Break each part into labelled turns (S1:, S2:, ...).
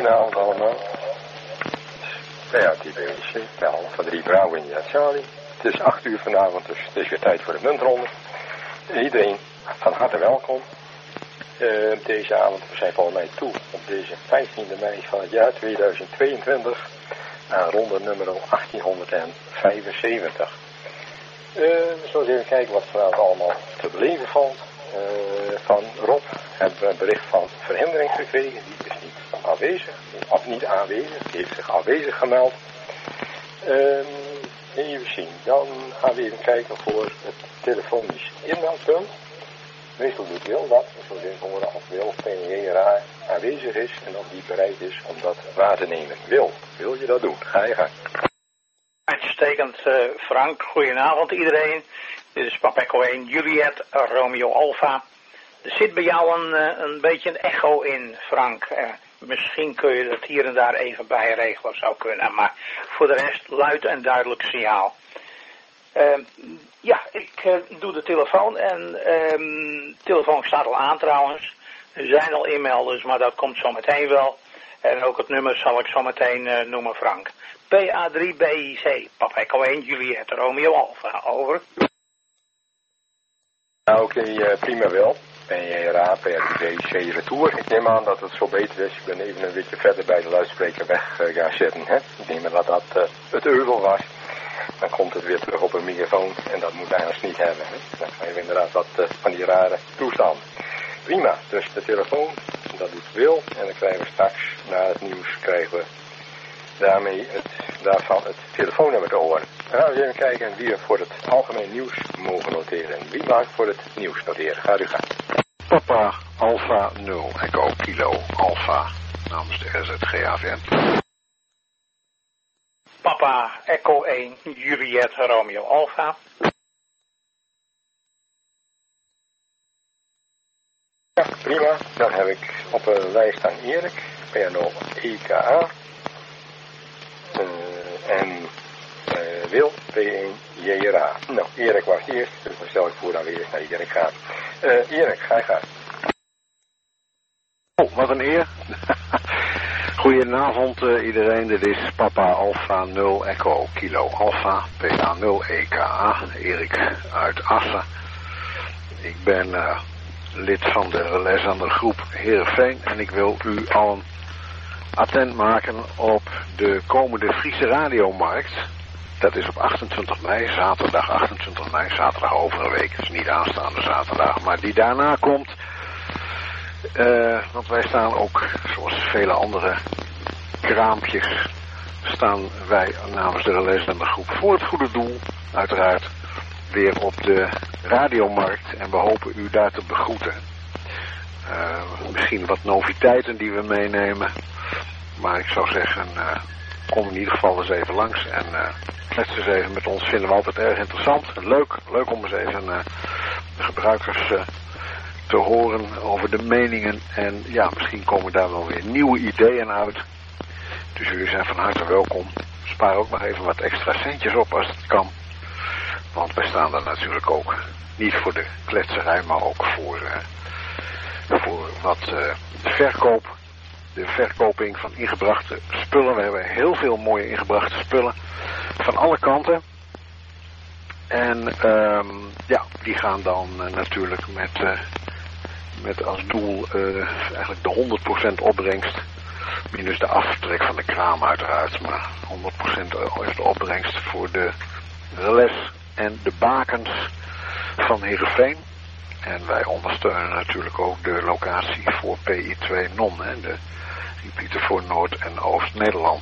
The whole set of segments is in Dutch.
S1: Goedenavond allemaal. Ja, die BWC, van 3 Bravo in Charlie. Het is 8 uur vanavond, dus het is weer tijd voor de muntronde. Iedereen van harte welkom. Deze avond, we zijn volgens mij toe op deze 15e mei van het jaar 2022 aan ronde nummer 1875. We zullen even kijken wat vanavond allemaal te beleven valt. Van Rob hebben we een bericht van verhindering gekregen. Die is niet aanwezig, of niet aanwezig, die heeft zich afwezig gemeld. Even zien, dan gaan we even kijken voor het telefonisch inmeldpunt. Meestal doet Wil dat, we zullen even horen of Wil PNJRA aanwezig is en of die bereid is om dat waar te nemen. Wil je dat doen? Ga je gang.
S2: Uitstekend, Frank. Goedenavond iedereen. Dit is Papa Echo 1, Juliet, Romeo Alpha. Er zit bij jou een beetje een echo in, Frank. Misschien kun je dat hier en daar even bijregelen, zou kunnen. Maar voor de rest luid en duidelijk signaal. Ja, ik doe de telefoon en de telefoon staat al aan trouwens. Er zijn al inmelders, maar dat komt zo meteen wel. En ook het nummer zal ik zo meteen noemen, Frank. PA3BIC, Papa Echo 1, Juliet, Romeo Alpha, over.
S1: Oké, prima wel. PNJRA, PA3BIC, retour. Ik neem aan dat het zo beter is. Ik ben even een beetje verder bij de luidspreker weg gaan zitten. Hè? Ik neem aan dat dat het euvel was. Dan komt het weer terug op een microfoon en dat moet hij ons niet hebben. Hè? Dan krijgen we inderdaad wat van die rare toestanden. Prima, dus de telefoon, dat doet Wil. En dan krijgen we straks, na het nieuws, krijgen we daarmee daarvan het telefoonnummer te horen. Dan gaan we even kijken wie we voor het algemeen nieuws mogen noteren. Wie mag voor het nieuws noteren? Gaat u gaan.
S3: Papa Alpha 0 Echo Kilo Alpha namens de RZGAVN.
S2: Papa Echo 1 Juliet Romeo Alpha.
S1: Ja, prima. Dan heb ik op een lijst staan Erik, PNO EKA. En Wil, P1 JRA. Nou, Erik was eerst, dus dan stel ik voor dat we eerst naar Erik gaan. Erik, ga je gaan.
S3: Oh, wat een eer. Goedenavond iedereen, dit is Papa Alpha 0 Echo Kilo Alpha, PA 0 EKA, Erik uit Assen. Ik ben lid van de relais aan de groep Heerenveen en ik wil u allen attent maken op de komende Friese radiomarkt. Dat is op 28 mei, zaterdag 28 mei, zaterdag over een week, dus niet aanstaande zaterdag, maar die daarna komt. Want wij staan ook, zoals vele andere kraampjes, staan wij namens de relais en de groep voor het goede doel, uiteraard, weer op de radiomarkt en we hopen u daar te begroeten. Misschien wat noviteiten die we meenemen, maar ik zou zeggen, kom in ieder geval eens even langs en klets eens even met ons, vinden we altijd erg interessant. Leuk om eens even de gebruikers te horen over de meningen en ja, misschien komen daar wel weer nieuwe ideeën uit. Dus jullie zijn van harte welkom. Spaar ook nog even wat extra centjes op als het kan. Want wij staan er natuurlijk ook niet voor de kletserij, maar ook voor wat verkoop. De verkoping van ingebrachte spullen. We hebben heel veel mooie ingebrachte spullen van alle kanten. En ja, die gaan dan natuurlijk met als doel eigenlijk de 100% opbrengst. Minus de aftrek van de kraam uiteraard. Maar 100% is de opbrengst voor de relais en de bakens van Heerenveen. En wij ondersteunen natuurlijk ook de locatie voor PI2 Non. Hè, de gebieden voor Noord- en Oost-Nederland.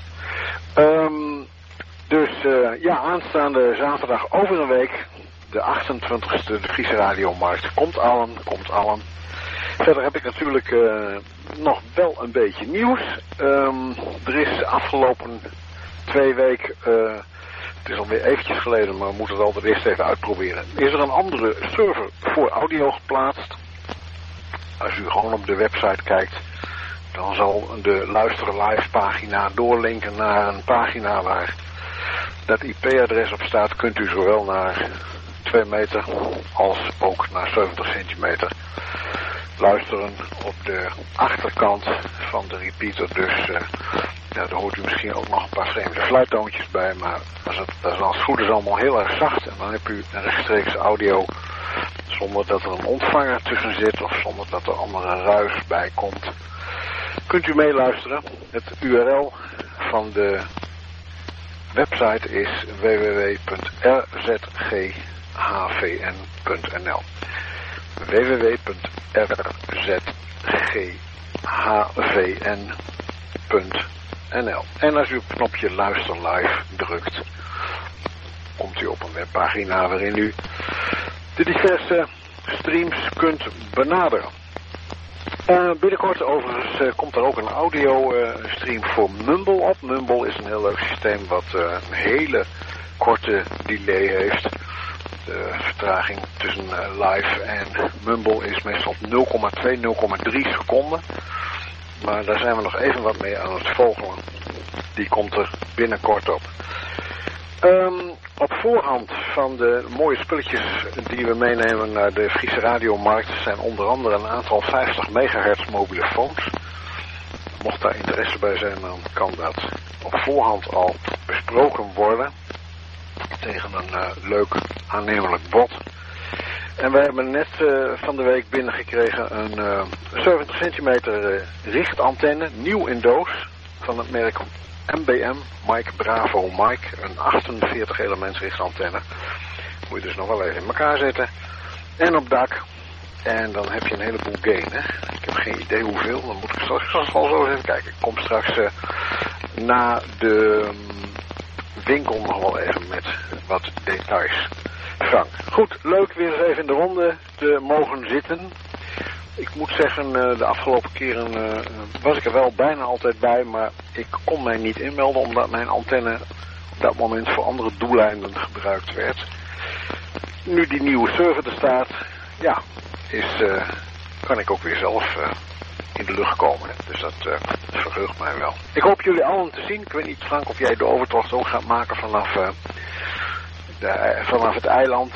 S3: Ja, aanstaande zaterdag over een week, de 28e, de Friese radiomarkt. Komt allen. Verder heb ik natuurlijk nog wel een beetje nieuws. Er is de afgelopen 2 weken, het is alweer eventjes geleden, maar we moeten het altijd eerst even uitproberen. Is er een andere server voor audio geplaatst? Als u gewoon op de website kijkt, dan zal de Luisteren Live pagina doorlinken naar een pagina waar dat IP-adres op staat. Kunt u zowel naar 2 meter als ook naar 70 centimeter luisteren op de achterkant van de repeater. Dus daar hoort u misschien ook nog een paar vreemde fluittoontjes bij. Maar dat is als het goed is allemaal heel erg zacht. En dan heb u een rechtstreeks audio zonder dat er een ontvanger tussen zit of zonder dat er andere ruis bij komt. Kunt u meeluisteren. Het URL van de website is www.rzghvn.nl www.rzghvn.nl. En als u op het knopje Luister Live drukt, komt u op een webpagina waarin u de diverse streams kunt benaderen. Binnenkort overigens komt er ook een audio stream voor Mumble op. Mumble is een heel leuk systeem wat een hele korte delay heeft. De vertraging tussen live en Mumble is meestal 0,2, 0,3 seconden. Maar daar zijn we nog even wat mee aan het vogelen. Die komt er binnenkort op. Op voorhand van de mooie spulletjes die we meenemen naar de Friese radiomarkt zijn onder andere een aantal 50 megahertz mobielefoons. Mocht daar interesse bij zijn, dan kan dat op voorhand al besproken worden tegen een leuk aannemelijk bod. En wij hebben net van de week binnengekregen een 70 centimeter richtantenne, nieuw in doos, van het merk MBM, Mike Bravo Mike, een 48 elements richtantenne. Moet je dus nog wel even in elkaar zetten. En op dak. En dan heb je een heleboel gain, hè. Ik heb geen idee hoeveel, dan moet ik straks al zo even kijken. Ik kom straks na de winkel nog wel even met wat details. Frank. Goed, leuk weer eens even in de ronde te mogen zitten. Ik moet zeggen, de afgelopen keren was ik er wel bijna altijd bij, maar ik kon mij niet inmelden omdat mijn antenne op dat moment voor andere doeleinden gebruikt werd. Nu die nieuwe server er staat, ja, kan ik ook weer zelf in de lucht komen. Dus dat verheugt mij wel. Ik hoop jullie allen te zien. Ik weet niet, Frank, of jij de overtocht ook gaat maken vanaf het eiland.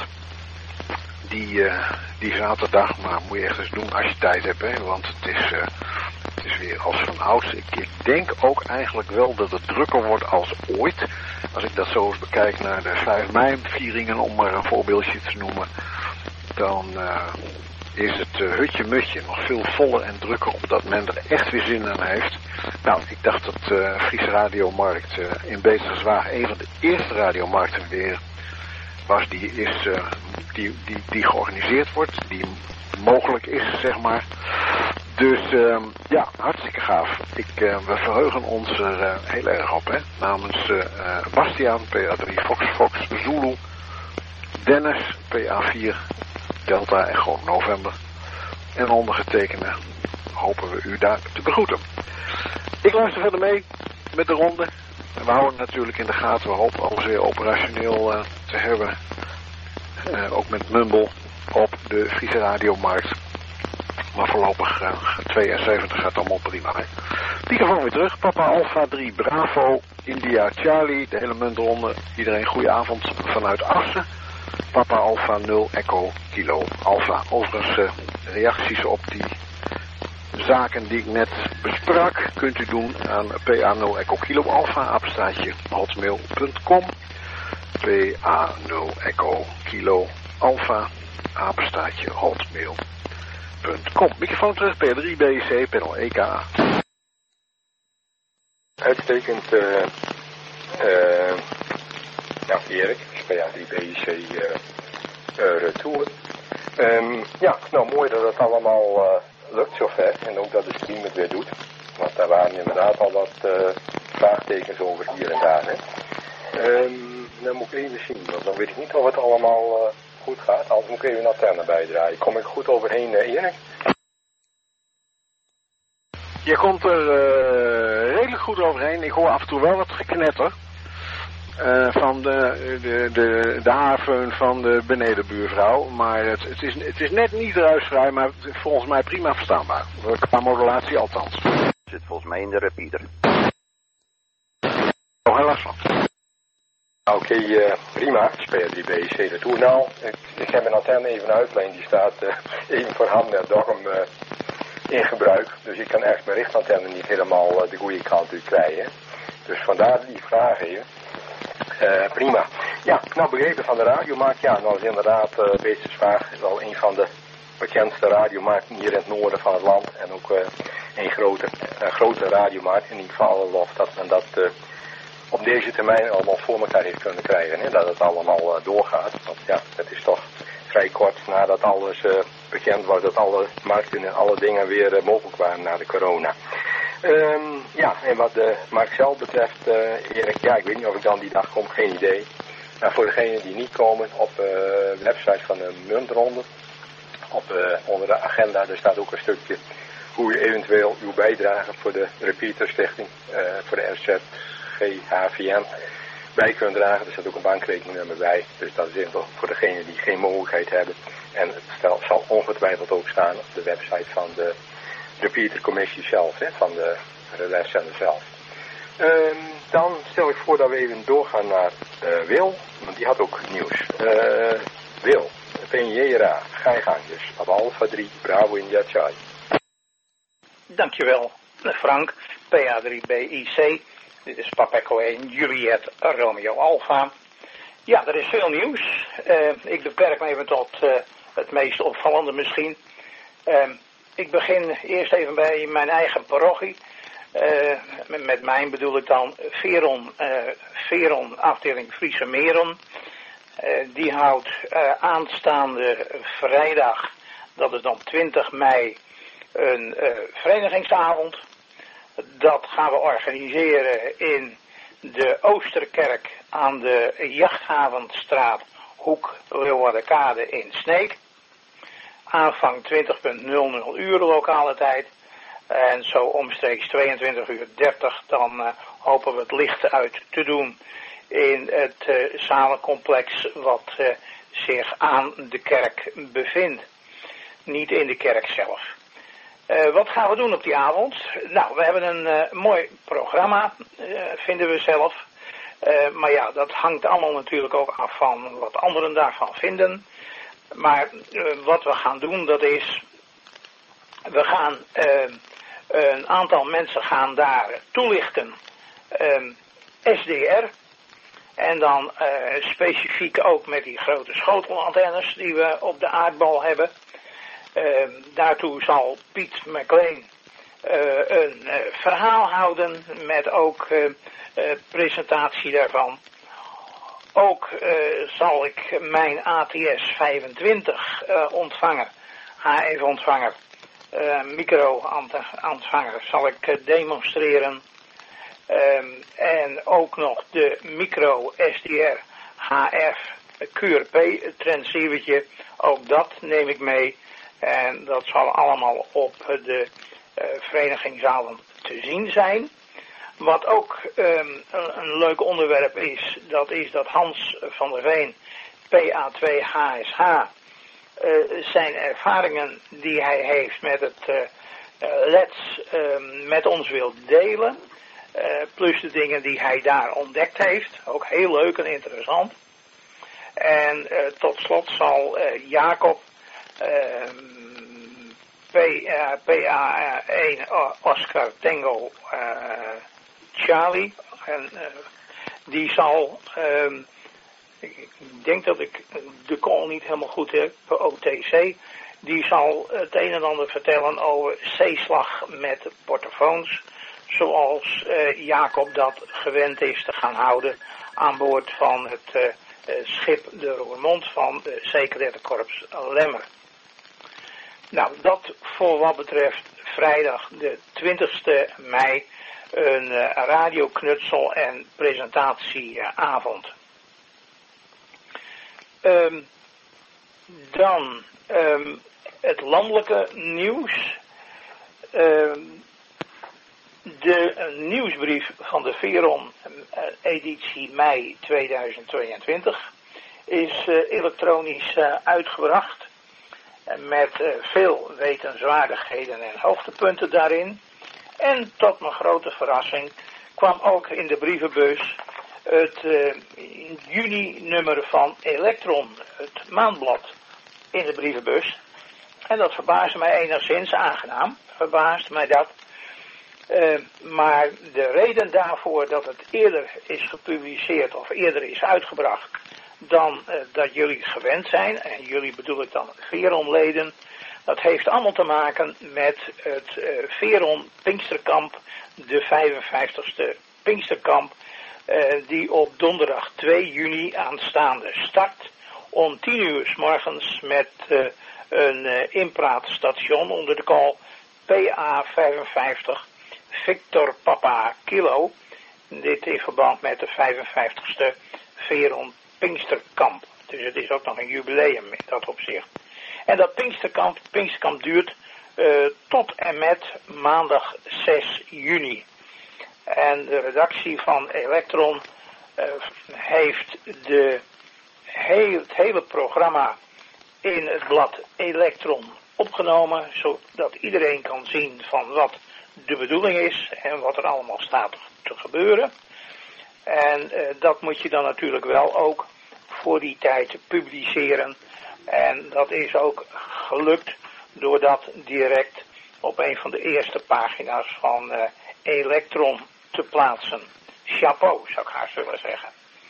S3: Die zaterdag, maar moet je echt eens doen als je tijd hebt, hè? Want het is weer als van ouds. Ik denk ook eigenlijk wel dat het drukker wordt als ooit. Als ik dat zo eens bekijk naar de 5 mei vieringen, om maar een voorbeeldje te noemen, dan is het hutje-mutje nog veel voller en drukker, omdat men er echt weer zin aan heeft. Nou, ik dacht dat Friese Radiomarkt in Beterswaag een van de eerste radiomarkten weer was die georganiseerd wordt, die mogelijk is, zeg maar. Dus ja, hartstikke gaaf. We verheugen ons er heel erg op, hè. Namens Bastiaan, PA3 Fox Zulu, Dennis, PA4 Delta Echo November en ondergetekende hopen we u daar te begroeten. Ik luister verder mee met de ronde. En we houden natuurlijk in de gaten, we hopen alles weer operationeel te hebben. Ook met Mumble op de Friese Radiomarkt. Maar voorlopig 72 gaat allemaal prima. Hè? Microfoon weer terug. Papa Alpha 3 Bravo India Charlie. De hele munt eronder. Iedereen goeie avond vanuit Assen. Papa Alpha 0 Echo Kilo Alpha. Overigens reacties op die zaken die ik net besprak kunt u doen aan PA0 Echo Kilo Alpha, apenstaartje hotmail.com. PA0 Echo Kilo Alpha, apenstaartje hotmail.com. Microfoon terug, P3 BEC, panel EKA.
S1: Uitstekend, nou Erik, PA3 BEC retour. Ja, nou mooi dat het allemaal lukt zover en ook dat de stream het weer doet. Want daar waren inderdaad al wat vraagtekens over hier en daar. Hè. Dan moet ik even zien, want dan weet ik niet of het allemaal goed gaat. Anders moet ik even een antenne bijdraaien. Kom ik goed overheen, Erik?
S3: Je komt er redelijk goed overheen. Ik hoor af en toe wel wat geknetter. Van de haarfeun van de benedenbuurvrouw. Maar het is net niet ruisvrij, maar volgens mij prima verstaanbaar. Qua modulatie althans.
S4: Zit volgens mij in de repeater.
S3: Oh, helaas van.
S1: Oké, prima. PA3 BEC retour. Nou, ik heb mijn antenne even uitleen. Die staat even voor handen. Toch hem in gebruik. Dus ik kan echt mijn richtantenne niet helemaal de goede kant uit krijgen. Dus vandaar die vraag hier. Prima. Ja, nou begrepen van de radiomarkt. Ja, nou is inderdaad Beestersvaag wel een van de bekendste radiomarkten hier in het noorden van het land. En ook een grote radiomarkt. In ieder geval lof dat men dat op deze termijn allemaal voor elkaar heeft kunnen krijgen. Hè? Dat het allemaal doorgaat. Want ja, het is toch vrij kort nadat alles bekend was dat alle markten en alle dingen weer mogelijk waren na de corona. Ja, en wat de markt zelf betreft, Erik, ja, ik weet niet of ik dan die dag kom, geen idee. Maar voor degenen die niet komen, op de website van de Muntronde, onder de agenda, er staat ook een stukje hoe je eventueel uw bijdrage voor de Repeater Stichting, voor de RZGHVN, bij kunt dragen. Er staat ook een bankrekeningnummer bij, dus dat is even voor degenen die geen mogelijkheid hebben. En het zal ongetwijfeld ook staan op de website van de Repeater Commissie zelf, hè, van de relaiszender zelf. Dan stel ik voor dat we even doorgaan naar Wil, want die had ook nieuws. Wil, PNJRA, ga je gang dus. Op Alpha 3, Bravo India Charlie.
S2: Dankjewel, Frank. PA3BIC, dit is Papa Echo 1, Juliet Romeo Alpha. Ja, er is veel nieuws. Ik beperk me even tot het meest opvallende misschien. Ik begin eerst even bij mijn eigen parochie. Met mijn bedoel ik dan Veron afdeling Friese Meren. Die houdt aanstaande vrijdag, dat is dan 20 mei, een verenigingsavond. Dat gaan we organiseren in de Oosterkerk aan de Jachthavenstraat, hoek Leeuwardenkade in Sneek. Aanvang 20.00 uur lokale tijd. En zo omstreeks 22:30 dan hopen we het licht uit te doen in het zalencomplex wat zich aan de kerk bevindt. Niet in de kerk zelf. Wat gaan we doen op die avond? Nou, we hebben een mooi programma, vinden we zelf. Maar ja, dat hangt allemaal natuurlijk ook af van wat anderen daarvan vinden. Maar wat we gaan doen, dat is, we gaan een aantal mensen gaan daar toelichten SDR. En dan specifiek ook met die grote schotelantennes die we op de aardbol hebben. Daartoe zal Piet McLean een verhaal houden met ook presentatie daarvan. Ook zal ik mijn ATS 25 ontvanger, HF-ontvanger, micro-ontvanger zal ik demonstreren. En ook nog de micro SDR HF QRP transceivertje, ook dat neem ik mee. En dat zal allemaal op de verenigingsavond te zien zijn. Wat ook een leuk onderwerp is dat Hans van der Veen, PA2 HSH, zijn ervaringen die hij heeft met het LEDS met ons wil delen. Plus de dingen die hij daar ontdekt heeft. Ook heel leuk en interessant. En tot slot zal Jacob PA1 Oscar Tango Charlie. En die zal, ik denk dat ik de call niet helemaal goed heb, OTC. Die zal het een en ander vertellen over zeeslag met portofoons. Zoals Jacob dat gewend is te gaan houden aan boord van het schip de Roermond van de Zeekadettenkorps Lemmer. Nou, dat voor wat betreft vrijdag de 20e mei een radioknutsel en presentatieavond. Dan het landelijke nieuws. De nieuwsbrief van de Veron editie mei 2022 is elektronisch uitgebracht. Met veel wetenswaardigheden en hoogtepunten daarin. En tot mijn grote verrassing kwam ook in de brievenbus het juni-nummer van Elektron, het maandblad, in de brievenbus. En dat verbaasde mij enigszins aangenaam. verbaast mij dat. Maar de reden daarvoor dat het eerder is gepubliceerd of eerder is uitgebracht dan dat jullie gewend zijn, en jullie bedoel ik dan Veron-leden, dat heeft allemaal te maken met het Veron Pinksterkamp, de 55ste Pinksterkamp, die op donderdag 2 juni aanstaande start om 10 uur 's morgens met een inpraatstation onder de call PA55 Victor Papa Kilo. Dit in verband met de 55ste Veron Pinksterkamp. Dus het is ook nog een jubileum in dat opzicht. En dat Pinksterkamp duurt tot en met maandag 6 juni. En de redactie van Elektron heeft het hele programma in het blad Elektron opgenomen, zodat iedereen kan zien van wat de bedoeling is en wat er allemaal staat te gebeuren. En dat moet je dan natuurlijk wel ook voor die tijd publiceren. En dat is ook gelukt door dat direct op een van de eerste pagina's van Elektron te plaatsen. Chapeau, zou ik haast willen zeggen.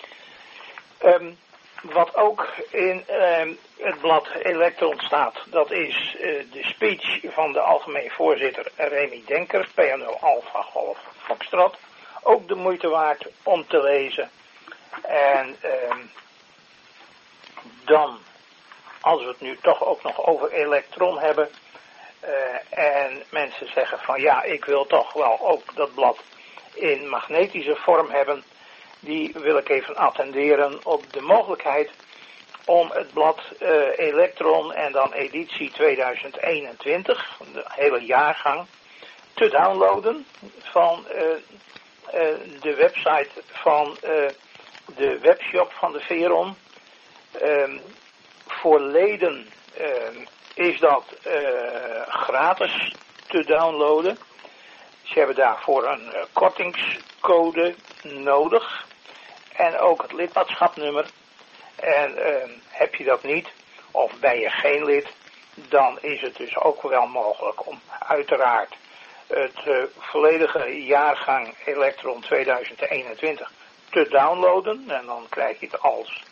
S2: Wat ook in het blad Elektron staat, dat is de speech van de algemeen voorzitter Remy Denker, PNO Alpha Golf Foxtrot. Ook de moeite waard om te lezen. En dan, als we het nu toch ook nog over Elektron hebben, en mensen zeggen van ja, ik wil toch wel ook dat blad in magnetische vorm hebben, die wil ik even attenderen op de mogelijkheid om het blad Elektron en dan editie 2021, de hele jaargang, te downloaden van de website van de webshop van de Veron. Voor leden is dat gratis te downloaden. Ze hebben daarvoor een kortingscode nodig en ook het lidmaatschapnummer. En heb je dat niet, of ben je geen lid, dan is het dus ook wel mogelijk om uiteraard het volledige jaargang Elektron 2021 te downloaden. En dan krijg je het als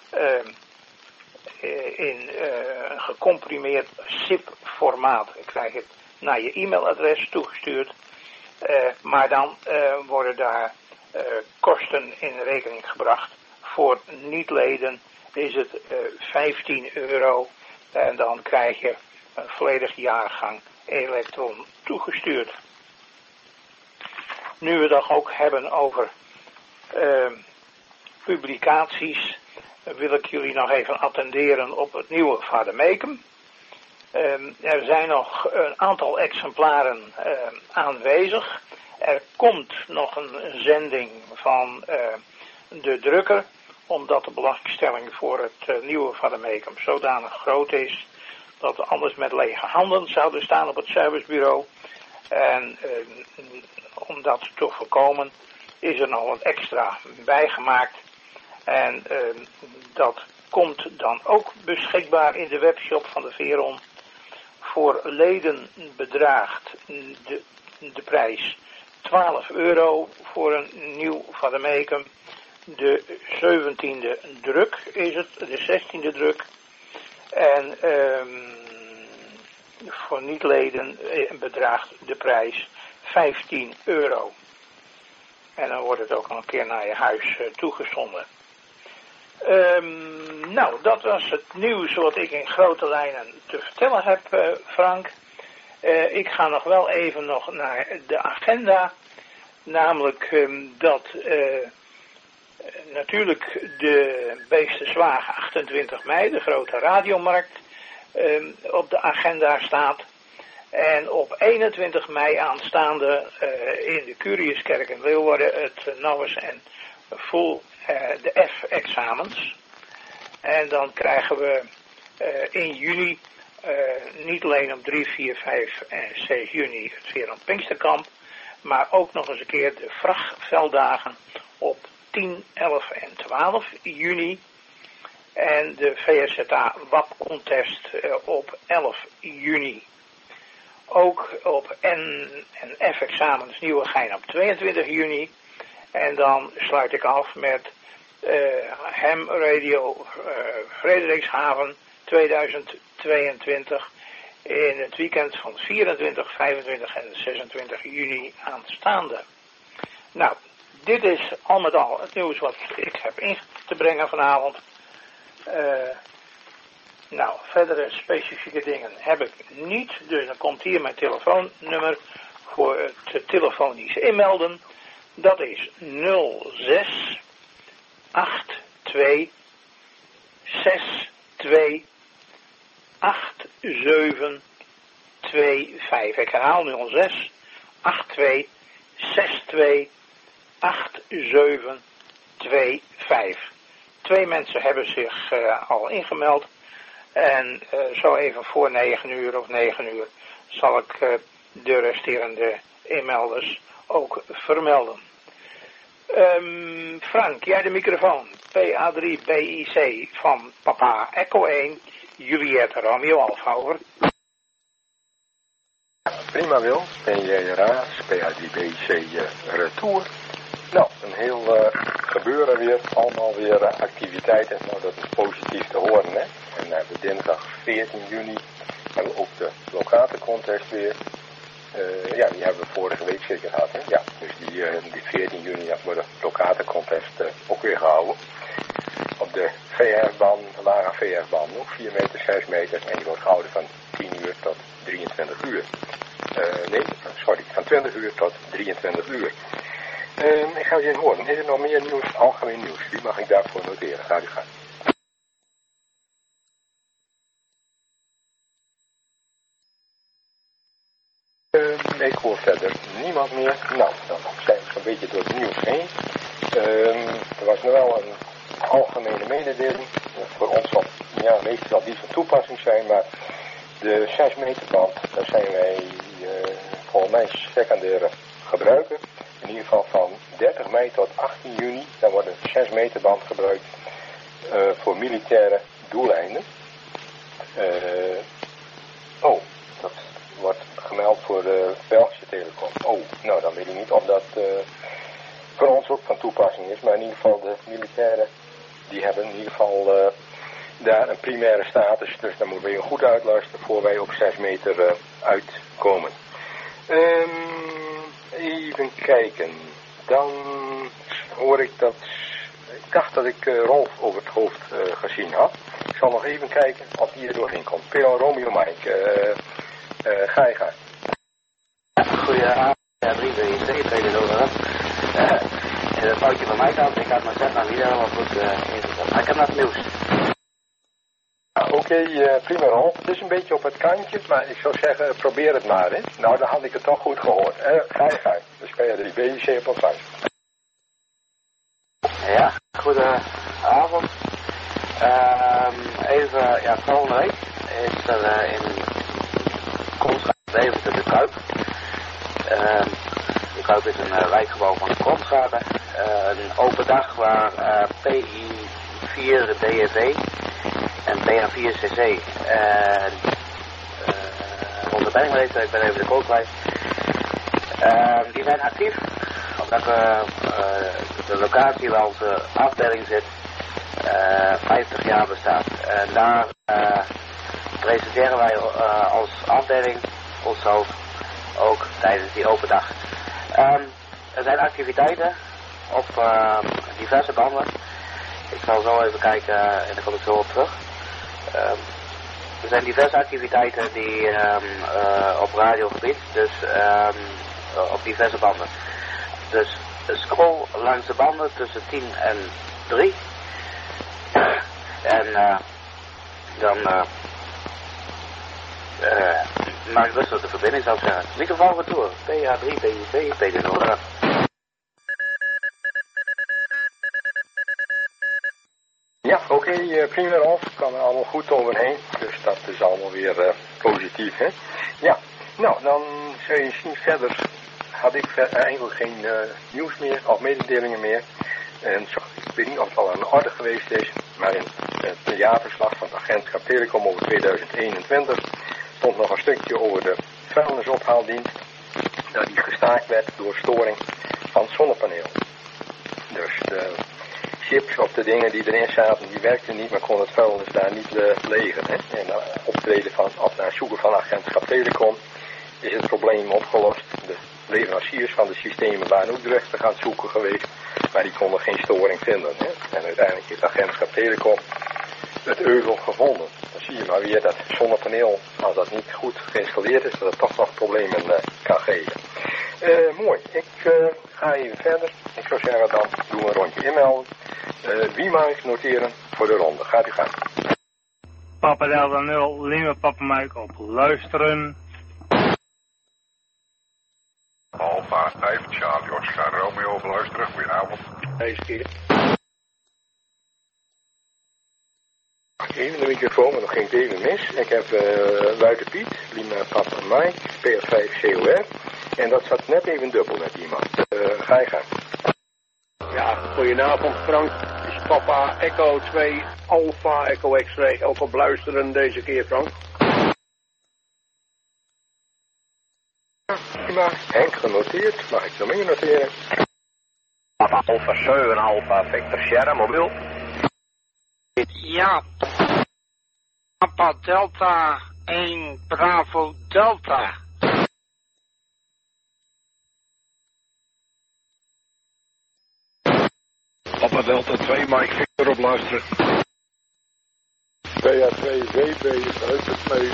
S2: in een gecomprimeerd zip-formaat. Dan krijg je het naar je e-mailadres toegestuurd. Maar dan worden daar kosten in rekening gebracht. Voor niet-leden is het €15 en dan krijg je een volledig jaargang Elektron toegestuurd. Nu we het ook hebben over publicaties, wil ik jullie nog even attenderen op het nieuwe Vademekum. Er zijn nog een aantal exemplaren aanwezig. Er komt nog een zending van de drukker, omdat de belangstelling voor het nieuwe Vademekum zodanig groot is dat we anders met lege handen zouden staan op het servicebureau. En om dat te voorkomen is er nog wat extra bijgemaakt. En dat komt dan ook beschikbaar in de webshop van de Veron. Voor leden bedraagt de prijs €12 voor een nieuw Vademekum. De 17e druk is het, de 16e druk. En voor niet-leden bedraagt de prijs €15. En dan wordt het ook nog een keer naar je huis toegezonden. Nou, dat was het nieuws wat ik in grote lijnen te vertellen heb, Frank. Ik ga nog wel even naar de agenda. Namelijk dat natuurlijk de Beestenswagen 28 mei, de grote radiomarkt, op de agenda staat. En op 21 mei aanstaande in de Curiuskerk in Leeuwarden het Novus en Full de F-examens. En dan krijgen we in juni, niet alleen op 3, 4, 5 en 6 juni het Veron Pinksterkamp, maar ook nog eens een keer de vrachtvelddagen op 10, 11 en 12 juni. En de VSZA WAP Contest op 11 juni. ook op N en F-examens Nieuwegein op 22 juni. En dan sluit ik af met Ham Radio Frederikshaven 2022 in het weekend van 24, 25 en 26 juni aanstaande. Nou, dit is al met al het nieuws wat ik heb in te brengen vanavond. Nou, verdere specifieke dingen heb ik niet, dus dan komt hier mijn telefoonnummer voor het telefonisch inmelden. Dat is 06 82 62 87 25. Ik herhaal 06 82 62 87 25. 2 mensen hebben zich al ingemeld. En zo even voor 9 uur of 9 uur zal ik de resterende inmelders ook vermelden. Frank, jij de microfoon. PA3BIC van Papa Echo 1, Juliet Romeo Alfa, over.
S1: Prima Wil, PJRA, PA3BIC Retour. Nou, een heel gebeuren weer, allemaal weer activiteiten. Nou, dat is positief te horen, hè. En de dinsdag 14 juni hebben we ook de locatencontest weer. Ja, die hebben we vorige week zeker gehad, hè. Ja, dus die 14 juni wordt de locatencontest ook weer gehouden. Op de VR-baan, de lage VR-baan, nog 4 meter, 6 meter. En die wordt gehouden van 10 uur tot 23 uur. Van 20 uur tot 23 uur. Ik ga je even horen. Is er nog meer nieuws, algemeen nieuws? Wie mag ik daarvoor noteren? Ga u gaan. Ik hoor verder niemand meer. Nou, dan zijn we zo'n beetje door het nieuws heen. Er was nog wel een algemene mededeling. Voor ons zal meestal die van toepassing zijn, maar de 6 meter band, daar zijn wij volgens mij secundaire gebruiker. In ieder geval van 30 mei tot 18 juni, dan wordt een 6 meter band gebruikt voor militaire doeleinden. Dat wordt gemeld voor de Belgische Telecom. Nou dan weet ik niet of dat voor ons ook van toepassing is, maar in ieder geval de militairen, die hebben in ieder geval daar een primaire status, dus daar moeten we goed uitluisteren voor wij op 6 meter uitkomen. Even kijken. Dan hoor ik dat... Ik dacht dat ik Rolf over het hoofd gezien had. Ik zal nog even kijken of die er doorheen komt. Pero Romeo Mike. Ga je gang.
S5: Goedenavond. Ja, 3BC, tweede doorheen. Een foutje van mij kant. Ik had mijn zet nou niet helemaal goed ingezet. Maar ik heb nog nieuws.
S1: Oké, prima Rolf. Het is een beetje op het kantje, maar ik zou zeggen, probeer het maar, hè. Nou, dan had ik het toch goed gehoord. Ga je gang. Dus PA3BIC op ontvangst.
S5: Ja, goedenavond. Even, ja, volgende week is er in Konschade de Kuip. De Kuip is een wijkgebouw van de Konschade. Een open dag waar PI4 DFV en PA4CC onze penningmeester, ik ben even de quote kwijt. Die zijn actief, omdat de locatie waar onze afdeling zit 50 jaar bestaat. En daar presenteren wij als afdeling onszelf ook tijdens die open dag. Er zijn activiteiten op diverse banden. Ik zal zo even kijken en dan kom ik zo op terug. Er zijn diverse activiteiten die op radiogebied, dus op diverse banden. Dus scroll langs de banden tussen 10 en 3. En dan maak rustig de verbinding, zou ik zeggen. Microfoon retour. PA3, PIC, PD0.
S1: Ja, oké, prima Rolf. Kan er allemaal goed overheen. Dus dat is allemaal weer positief, hè. Ja, nou, dan zou je zien verder had ik eigenlijk geen nieuws meer of mededelingen meer. En ik weet niet of het al aan de orde geweest is, maar in het jaarverslag van het agentschap Telecom over 2021 stond nog een stukje over de vuilnisophaaldienst, dat die gestaakt werd door storing van het zonnepaneel. Dus de chips of de dingen die erin zaten, die werkten niet, maar kon het vuilnis daar niet legen. Hè? En optreden of naar zoeken van agentschap Telecom is het probleem opgelost. De leveranciers van de systemen waren ook rustig aan het zoeken geweest, maar die konden geen storing vinden. Hè? En uiteindelijk heeft agentschap Telecom het euvel gevonden. Dan zie je maar weer dat zonnepaneel, als dat niet goed geïnstalleerd is, dat het toch nog problemen kan geven. Mooi, ik ga even verder. Ik zou zeggen, dan doen we een rondje inmelden. Wie mag ik noteren voor de ronde? Gaat u gaan.
S6: Papa Delta 0, Lima Papa Mike op luisteren.
S7: Alfa 5, Charlie Oscar Romeo op luisteren. Goedenavond.
S1: Deze keer. Even de microfoon, maar nog ging het even mis. Ik heb Luiter Piet, Lima Papa Mike, PS5 COR. En dat zat net even dubbel met iemand. Ga je gang.
S8: Ja, goedenavond Frank. Het is Papa Echo 2 Alpha Echo X-Ray. Ook op luisteren deze keer Frank.
S1: Prima, Henk genoteerd. Mag ik nog meer noteren?
S4: Papa Alpha 7 Alpha Victor Sierra mobiel.
S9: Ja. Papa Delta 1 Bravo Delta.
S3: Papa Delta 2, Mike Victor op luisteren.
S7: PA2 WB, luistert mee.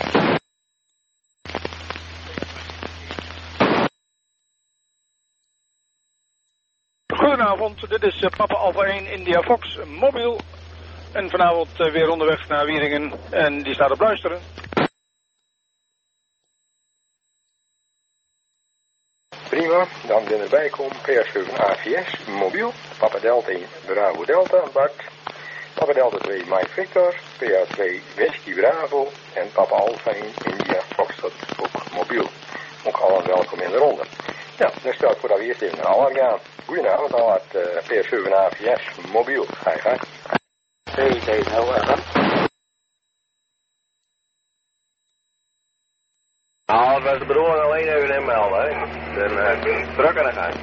S6: Goedenavond, dit is Papa Alpha 1 India Fox mobiel. En vanavond weer onderweg naar Wieringen en die staat op luisteren.
S1: Prima, dan weer erbij komen. PA7 AVS mobiel. Papa Delta 1 Bravo Delta Bart. Papa Delta 2 Mike Victor. PA2 Whisky Bravo. En Papa Alpha 1 India Foxtrot ook mobiel. Ook allen welkom in de ronde. Ja, dan stel ik voor dat we eerst even naar Allard gaan. Goedenavond Allard, PS7 AVS mobiel. Ga je gang.
S4: Nou, we bedoelen alleen even inmelden, hè. Dan drukken en gaan.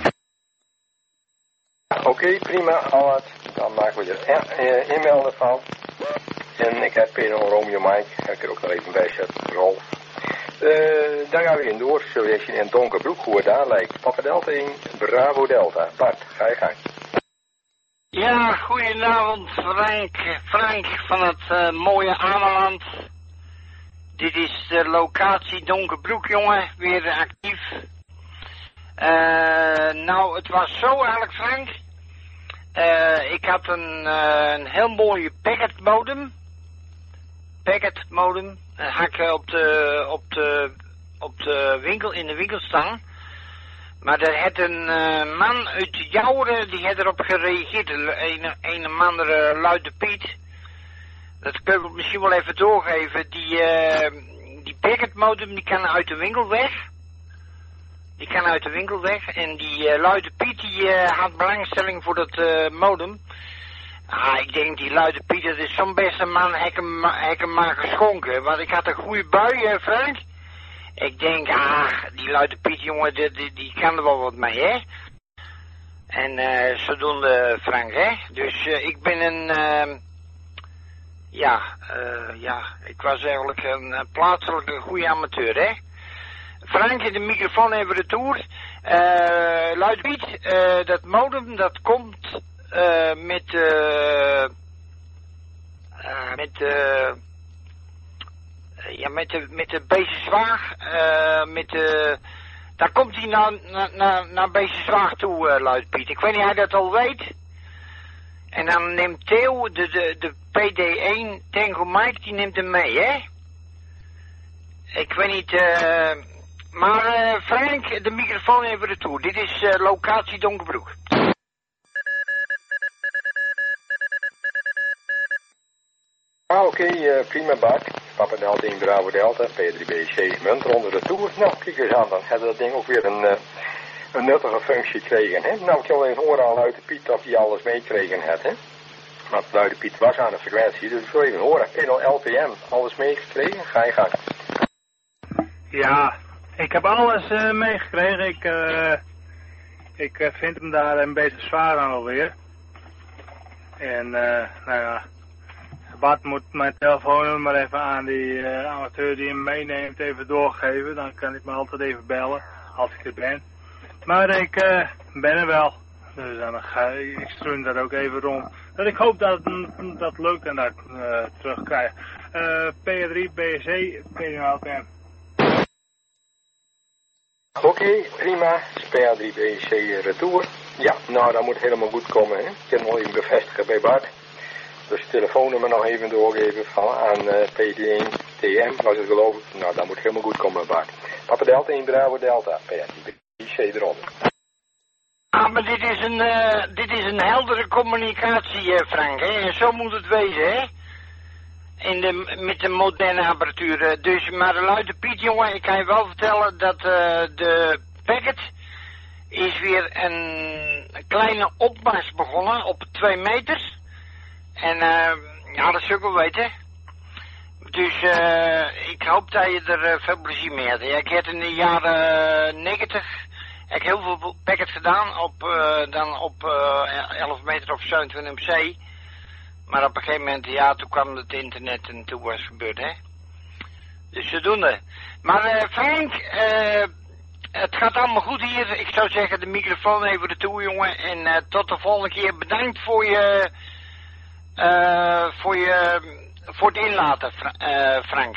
S1: Oké, prima Allard. Dan maken we er inmelden van. En ik heb Pedro Romeo Mike. Ga ik er ook nog even bij zetten. Rolf. Dan gaan we in door. Zullen we in donkerbroek hoe het daar lijkt. Papa Delta 1, Bravo Delta. Bart, ga je gang.
S9: Ja, goedenavond Frank van het mooie Ameland. Dit is de locatie Donkerbroek, jongen, weer actief. Nou, het was zo eigenlijk, Frank. Ik had een heel mooie packet modem. Had ik op de winkel, in de winkel staan. Maar er had een man uit Jouweren, die had erop gereageerd. Een man, Luiter Piet. Dat kun ik misschien wel even doorgeven. Die packetmodem, die kan uit de winkel weg. En die Luiter Piet, die had belangstelling voor dat modem. Ik denk, die Luiter Piet, dat is zo'n beste man, heb ik hem maar geschonken. Want ik had een goede bui, Frank. Ik denk, die Luiter Piet, jongen, die kan er wel wat mee, hè. En zodoende, Frank, hè. Dus ik ben ik was eigenlijk een plaatselijke goede amateur, hè. Frank, de microfoon even retour. Luiter Piet, dat modem, dat komt met de Beestjeswaag, daar komt hij naar Beestjeswaag toe, Luiter Piet. Ik weet niet of hij dat al weet. En dan neemt Theo, de PD1 Tango Mike, die neemt hem mee, hè? Ik weet niet, maar Frank, de microfoon even retour. Dit is locatie Donkerbroek.
S1: Oké, prima Bart. Papa Delta 1 Bravo Delta, P3BC munt onder de toer. Nou, kijk eens aan, dan hebben dat ding ook weer een nuttige functie gekregen, hè. Nou, ik wil even horen aan Luiter Piet of hij alles meekregen had, hè. Want Luiter Piet was aan de frequentie, dus ik wil even horen. 1 LPM, alles meegekregen? Ga je gang.
S6: Ja, ik heb alles meegekregen. Ik vind hem daar een beetje zwaar aan alweer. En nou ja, Bart moet mijn telefoonnummer even aan die amateur die hem meeneemt even doorgeven. Dan kan ik me altijd even bellen als ik er ben. Maar ik ben er wel. Dus dan ga ik struin daar ook even rond. Dus ik hoop dat dat lukt en dat ik terugkrijg. PR3, BSC, PNLPM.
S1: Oké, prima. PR3, BSC retour. Ja, nou dat moet helemaal goed komen. Hè? Ik kan hem nog even bevestigen bij Bart. Dus het telefoonnummer nog even doorgeven aan PD1 TM was het geloof ik. Nou dat moet helemaal goed komen Bart. Papa Delta 1 Bravo Delta, PR3, BSC eronder.
S9: Ah, maar dit is een heldere communicatie, Frank, hè? En zo moet het wezen, hè? Met de moderne apparatuur. Dus, maar luister Piet, jongen, ik kan je wel vertellen dat de packet is weer een kleine opmars begonnen op 2 meters. En, ja, dat zul ik wel weten. Dus, ik hoop dat je er veel plezier mee hebt. Ja, ik heb in de jaren 90... Ik heb heel veel packets gedaan op 11 meter of 27 MC. Maar op een gegeven moment, ja, toen kwam het internet en toen was het gebeurd, hè. Dus zodoende. Maar Frank, het gaat allemaal goed hier. Ik zou zeggen, de microfoon even ertoe, jongen. En tot de volgende keer. Bedankt voor het inlaten, Frank.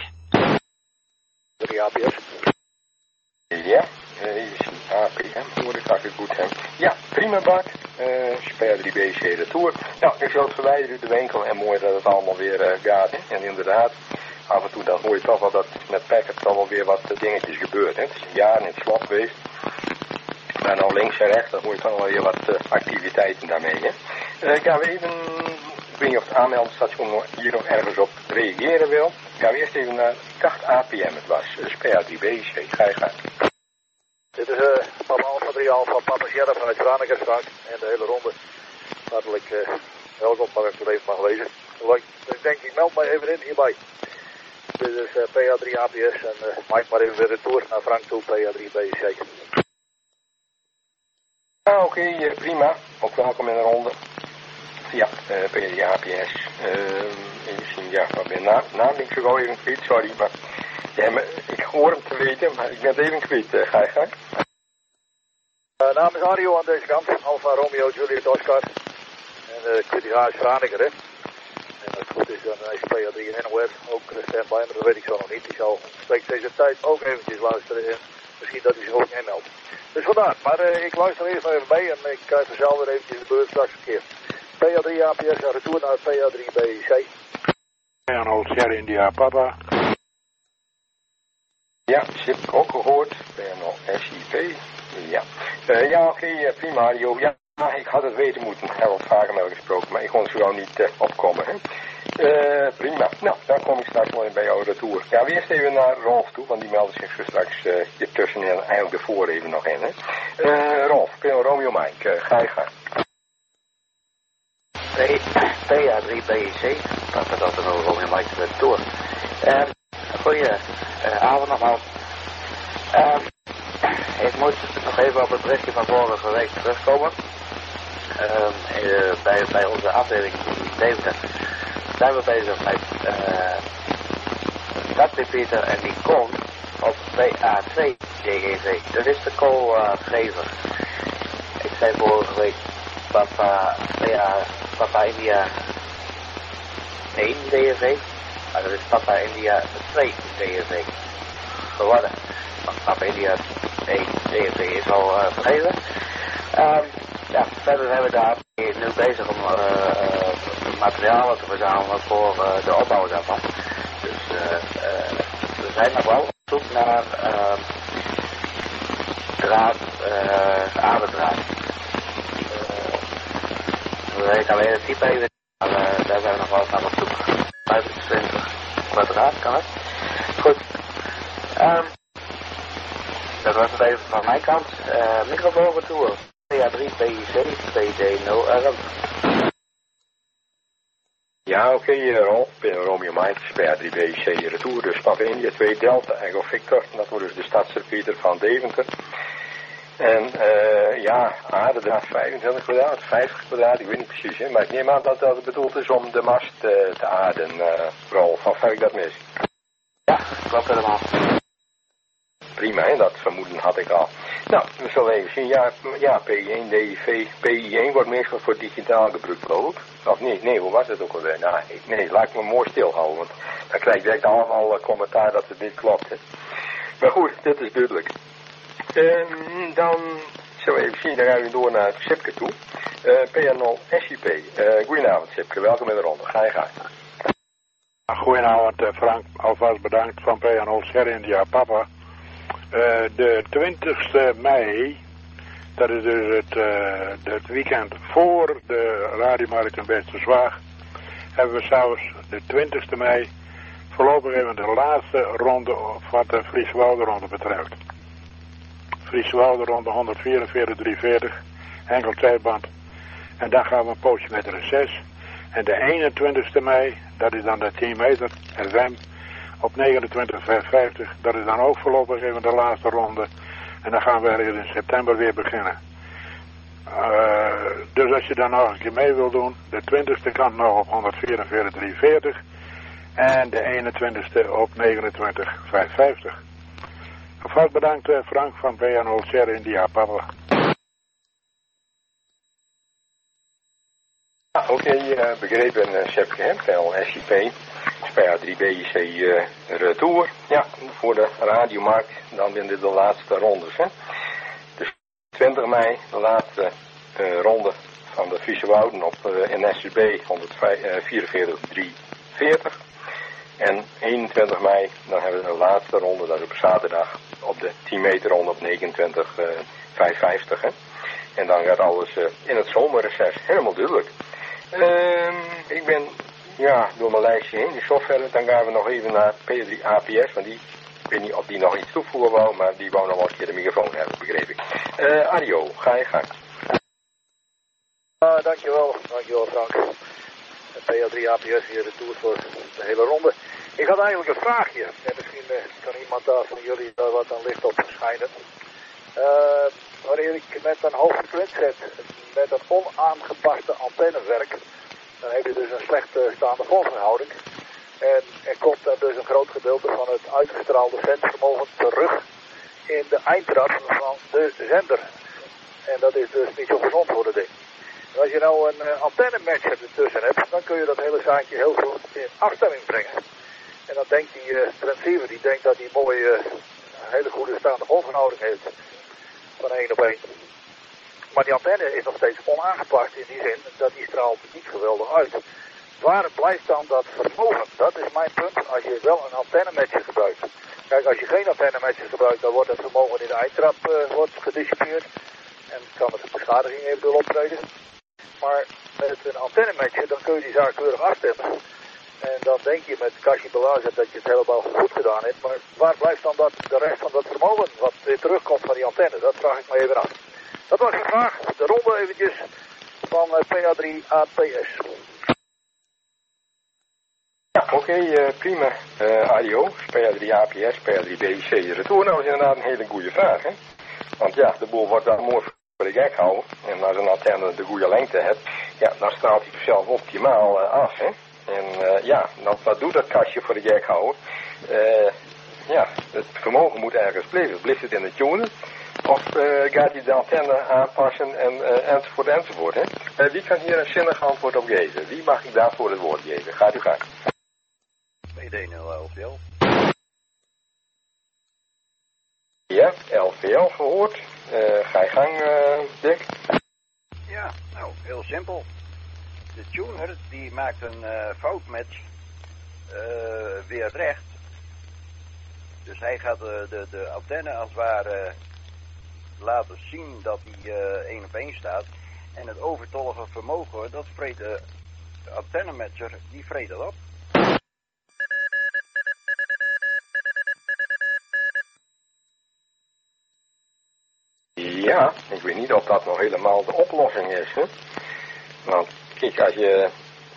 S1: Ja, APM, hoor ik hartstikke goed hem. Ja, prima Bart. Spare 3BC retour. Nou, ik zal het verwijderen uit de winkel en mooi dat het allemaal weer gaat. Hè? En inderdaad, af en toe dan hoor je toch wel dat met packet toch wel weer wat dingetjes gebeurt. Hè? Het is een jaar in het slot geweest. Maar nou links en rechts, dan hoor je toch wel weer wat activiteiten daarmee. Hè? Gaan we even, ik weet niet of het aanmeldingsstation hier nog ergens op reageren wil. Gaan we eerst even naar 8 APM het was. Spare 3BC, ga je gang.
S10: Dit is Papa Alpha 3 Alpha, Papa Sierra vanuit Franeker straks en de hele ronde. Hartelijk welkom, maar ik het even mag lezen. Ik denk, ik meld mij even in hierbij. Dit is PA3 APS en maak maar even weer de tour naar Frank toe, PA3 BSC.
S1: Oké, prima. Ook welkom in de ronde. Ja, PA3 APS. Even zien, ja, maar ben naam ik zo gauw even kwijt, sorry, maar... Ja, maar ik hoor hem te weten, maar ik ben het even kwijt. Ga je gang?
S10: Naam is Ario aan deze kant. Alfa Romeo Juliet Oscar. En QTH is Franeker, hè. En als het goed is, dan is PA3 in NOS ook standby, maar dat weet ik zo nog niet. Die zal spreekt deze tijd ook eventjes luisteren en misschien dat hij zich ook inmeldt. Dus vandaar, maar ik luister eerst nog even mee en ik kijk vanzelf weer eventjes de beurt straks een keer. PA3 APS en retour naar PA3 BC.
S3: En Old Sierra India Papa.
S1: Ja, SIP ook gehoord. PNL SIP. Ja. Ja, oké, prima Mario. Ja, ik had het weten moeten. Ik heb al vaker met gesproken, maar ik kon zo gauw niet opkomen. Hè. Prima. Nou, dan kom ik straks wel bij jouw retour. Ja, we eerst even naar Rolf toe, want die meldde zich straks hier tussenin, eigenlijk ervoor even nog in. Hè. Rolf, PNL Romeo Mike, ga je gang.
S5: PA3 BEC, dat gaat altijd over Romeo Mike de retour. Goeie avond nogmaals. Ik moet nog even op het berichtje van vorige week terugkomen. Bij onze afdeling in Deventer zijn we bezig met stadrepeater en die komt op PA2 DGV. Dat is de koolgever. Ik zei vorige week Papa India 1 DGV. Maar dat is Papa India 2 DGV geworden. Want Papa India 1 DGV is al vergeven. Ja, verder zijn we daar nu bezig om materialen te verzamelen voor de opbouw daarvan. Dus we zijn nog wel op zoek naar aardedraad. We weten alleen het type even, maar daar zijn we nog wel naar op zoek. 25 kwadraat kan het. Goed. Dat was het even van mijn kant. Microfoon retour. PA3 BIC 2D0RM.
S1: Ja, oké, Rolf. Binnen Romeo Mike, Sper 3BC retour. Dus Papa India 2 Delta, Echo Victor. Dat wordt dus de stadsrepeater van Deventer. En ja, aardedraad 25 kwadraat, 50 kwadraat, ik weet niet precies. Hè, maar ik neem aan dat dat bedoeld is om de mast te aarden, Rolf. Of heb ik dat mis?
S5: Ja, klopt helemaal.
S1: Prima, hè? Dat vermoeden had ik al. Nou, we zullen even zien. Ja, P1, DIV, PI1 wordt meestal voor digitaal gebruikt, geloof ik. Of nee, hoe was het ook alweer? Nou, nee, laat ik me mooi stilhouden, want dan krijg ik direct allemaal commentaar dat het niet klopt. Hè. Maar goed, dit is duidelijk. Dan zullen we even zien, dan gaan we door naar Sipke toe. PN0 SIP. Goedenavond Sipke, welkom in de ronde. Ga je gang.
S3: Goedenavond Frank, alvast bedankt van PN0 Sierra India Papa. De 20e mei, dat is dus het weekend voor de Radiomarkt in Westerezwaag, hebben we zelfs de 20e mei voorlopig even de laatste ronde wat de Friese Woudenronde betreft. Friese Woudenronde 144, 340, enkel tijdband. En dan gaan we een pootje met de reces. En de 21e mei, dat is dan de 10 meter FM op 29,55. Dat is dan ook voorlopig even de laatste ronde. En dan gaan we ergens in september weer beginnen. Dus als je dan nog een keer mee wil doen, de 20e kan nog op 144, 340. En de 21e op 29,55. Alvast bedankt Frank van PN0 Sierra India Papa.
S1: Oké, begrepen Sepke, PN0 SIP. Sper 3BC retour. Ja, voor de radiomarkt, dan zijn dit de laatste rondes. Hè. Dus 20 mei, de laatste ronde van de Friese Wouden op NSCB 144, 340. En 21 mei, dan hebben we de laatste ronde, dat is op zaterdag, op de 10 meter ronde op 29,55. En dan gaat alles in het zomerreces, helemaal duidelijk. Ik ben, ja, door mijn lijstje heen, die software, dan gaan we nog even naar P3 APS, want die, ik weet niet of die nog iets toevoegen wou, maar die wou nog wel een keer de microfoon hebben, begreep ik. Ario, ga je gang.
S10: Dankjewel Frank. PL3 APS hier de tour voor de hele ronde. Ik had eigenlijk een vraagje. En misschien kan iemand daar van jullie daar wat aan licht op verschijnen. Wanneer ik met een hoofdfrequentie zet met een onaangepaste antennewerk, dan heb je dus een slecht staande golfverhouding. En er komt dan dus een groot gedeelte van het uitgestraalde zendvermogen terug in de eindrad van de zender. En dat is dus niet zo gezond voor de ding. En als je nou een antennematcher ertussen hebt, dan kun je dat hele zaadje heel goed in afstemming brengen. En dan denkt die transceiver, die denkt dat hij mooi hele goede staande golfverhouding heeft. Van 1 op 1. Maar die antenne is nog steeds onaangepast in die zin dat die straalt niet geweldig uit. Waar blijft dan dat vermogen? Dat is mijn punt als je wel een antennematcher gebruikt. Kijk, als je geen antennematcher gebruikt, dan wordt het vermogen in de eindtrap gedissipeerd. En kan er een beschadiging eventueel optreden. Maar met een antennematcher, dan kun je die zaak keurig afstemmen. En dan denk je met kastje belazen dat je het helemaal goed gedaan hebt. Maar waar blijft dan de rest van dat vermogen wat weer terugkomt van die antenne? Dat vraag ik me even af. Dat was een vraag. De ronde eventjes van PA3 APS.
S1: Ja, oké, prima. Ario, PA3 APS, PA3 BC retour. Nou is inderdaad een hele goede vraag, hè. Want ja, de boel wordt daar mooi voor de gek gehouden. En als een antenne de goede lengte hebt, ja, dan straalt hij zichzelf optimaal af, hè. En ja, wat doet dat kastje voor de gek houden? Ja, het vermogen moet ergens blijven. Blijft het in de tunen? Of gaat hij de antenne aanpassen enzovoort enzovoort, hè? Wie kan hier een zinnig antwoord op geven? Wie mag ik daarvoor het woord geven? Gaat u gang.
S11: PD0LVL.
S1: Ja, LVL gehoord. Ga je gang, Dick.
S11: Ja, nou, heel simpel. De tuner die maakt een foutmatch weer recht. Dus hij gaat de antenne als het ware laten zien dat hij 1 op 1 staat. En het overtollige vermogen, dat vreet de antennematcher, die vreet het op.
S1: Ja, ik weet niet of dat nog helemaal de oplossing is, hè. Want kijk, als je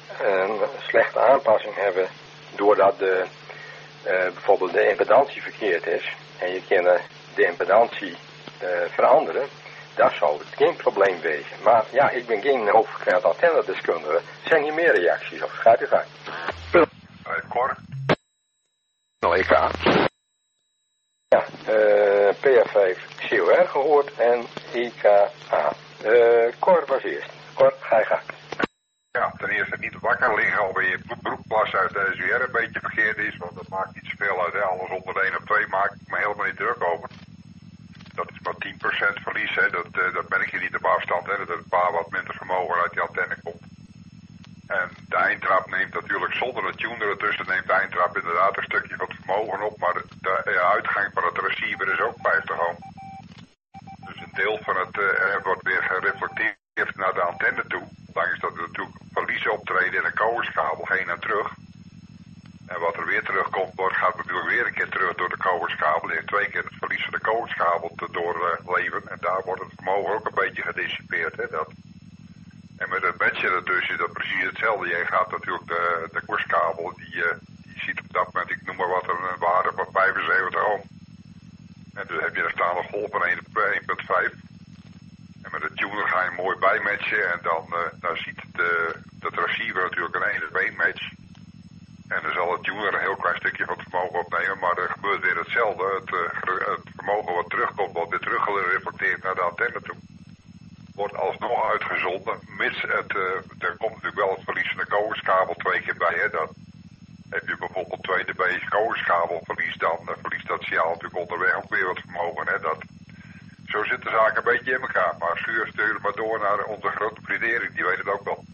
S1: een slechte aanpassing hebben doordat bijvoorbeeld de impedantie verkeerd is en je kan de impedantie veranderen, dat zou het geen probleem wezen. Maar ja, ik ben geen hoofdgekend antennedeskundige. Zijn hier meer reacties of gaat u gang?
S7: Cor?
S1: Nou, EK. Ja, PR5 COR gehoord en EKA. Cor was eerst. Cor, ga je gang.
S7: Ja, ten eerste niet wakker liggen al je broekplas uit de SWR een beetje verkeerd is, want dat maakt niet zoveel uit. Hè. Alles onder de 1 of 2 maak ik me helemaal niet druk over. Dat is maar 10% verlies, hè. Dat merk je niet op afstand, hè. Dat er een paar wat minder vermogen uit die antenne komt. En de eindtrap neemt natuurlijk zonder de tuner ertussen, neemt de eindtrap inderdaad een stukje van het vermogen op, maar de uitgang van het receiver is ook 50 ohm. Dus een deel van het wordt weer gereflecteerd naar de antenne toe. Ondanks dat er natuurlijk verliezen optreden in een coaxkabel heen en terug. En wat er weer terugkomt, gaat natuurlijk weer een keer terug door de coaxkabel. En 2 keer het verlies van de coaxkabel te doorleven. En daar wordt het vermogen ook een beetje gedissipeerd. Hè, dat. En met het matcher ertussen is dat precies hetzelfde. Je gaat natuurlijk de coaxkabel, die ziet op dat moment, ik noem maar wat, een waarde van 75 ohm. En dus heb je er staan een golf van 1,5. En met de tuner ga je mooi bijmatchen en dan ziet de receiver natuurlijk een 1-1 match. En dan zal de tuner een heel klein stukje van het vermogen opnemen, maar er gebeurt weer hetzelfde. Het vermogen wat terugkomt, wordt weer teruggereflecteerd naar de antenne toe. Wordt alsnog uitgezonden, mits er komt natuurlijk wel het verlies van de coaxkabel 2 keer bij. Hè. Dan heb je bijvoorbeeld 2 dB coaxkabelverlies, dan verliest dat signaal natuurlijk onderweg ook weer wat vermogen. Hè. Zo zit de zaak een beetje in elkaar, maar stuur het maar door naar onze grote pridering, die weet het ook wel.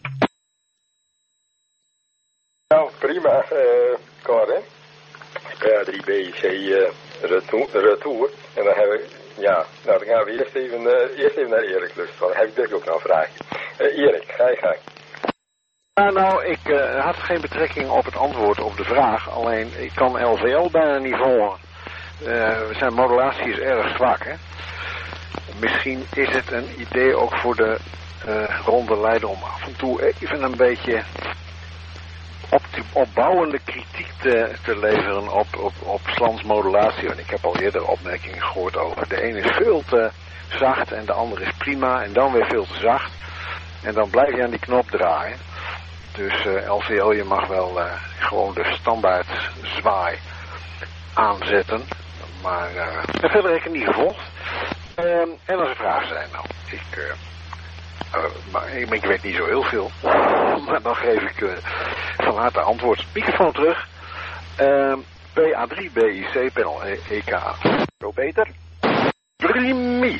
S1: Nou, prima, Cor, hè. PR3BC retour. En dan hebben we, ja, nou dan gaan we eerst even naar Erik luisteren, want dan heb ik natuurlijk ook nog een vraagje. Erik, ga je gang.
S3: Ja, nou, ik had geen betrekking op het antwoord op de vraag, alleen ik kan LVL bijna niet volgen. Zijn modulatie is erg zwak, hè. Misschien is het een idee ook voor de ronde leider om af en toe even een beetje opbouwende kritiek te leveren op Slans modulatie. Want ik heb al eerder opmerkingen gehoord over. De ene is veel te zacht en de andere is prima en dan weer veel te zacht. En dan blijf je aan die knop draaien. Dus LVL, je mag wel gewoon de standaard zwaai aanzetten. Maar verder heb ik het niet gevolgd. En als er vragen zijn, nou, maar ik weet niet zo heel veel. Maar dan geef ik van harte antwoord. Microfoon terug. PA3, BIC, panel EKA. Zo beter? Primi.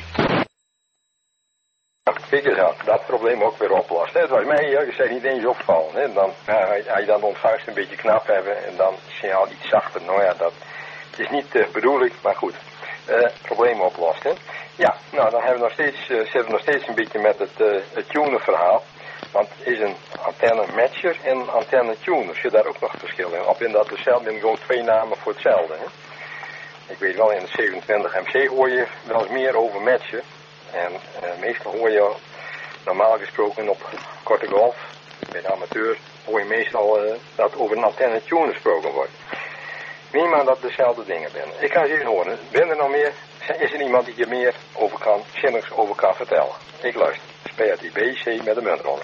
S1: Kijk eens aan, dat probleem ook weer oplost. Het was mij je niet eens opvallen. Hè. Dan ga je dan de ontvangst een beetje knap hebben en dan signaal iets zachter. Nou ja, dat is niet de bedoeling, maar goed. Probleem oplost. Hè. Ja, nou dan hebben we zitten we nog steeds een beetje met het tuner verhaal. Want is een antenne matcher en een antenne tuner. Zit daar ook nog verschil in? Of in dat dezelfde, gewoon 2 namen voor hetzelfde. Hè? Ik weet wel, in de 27 MC hoor je wel eens meer over matchen. En meestal hoor je normaal gesproken op korte golf, bij de amateur, hoor je meestal dat over een antenne tuner gesproken wordt. Neem aan dat dezelfde dingen zijn. Ik ga eens even horen. Ben er nog meer? Is er iemand die je meer over kan, zinnigs over kan vertellen? Ik luister. Speert die BC met de muntrollen.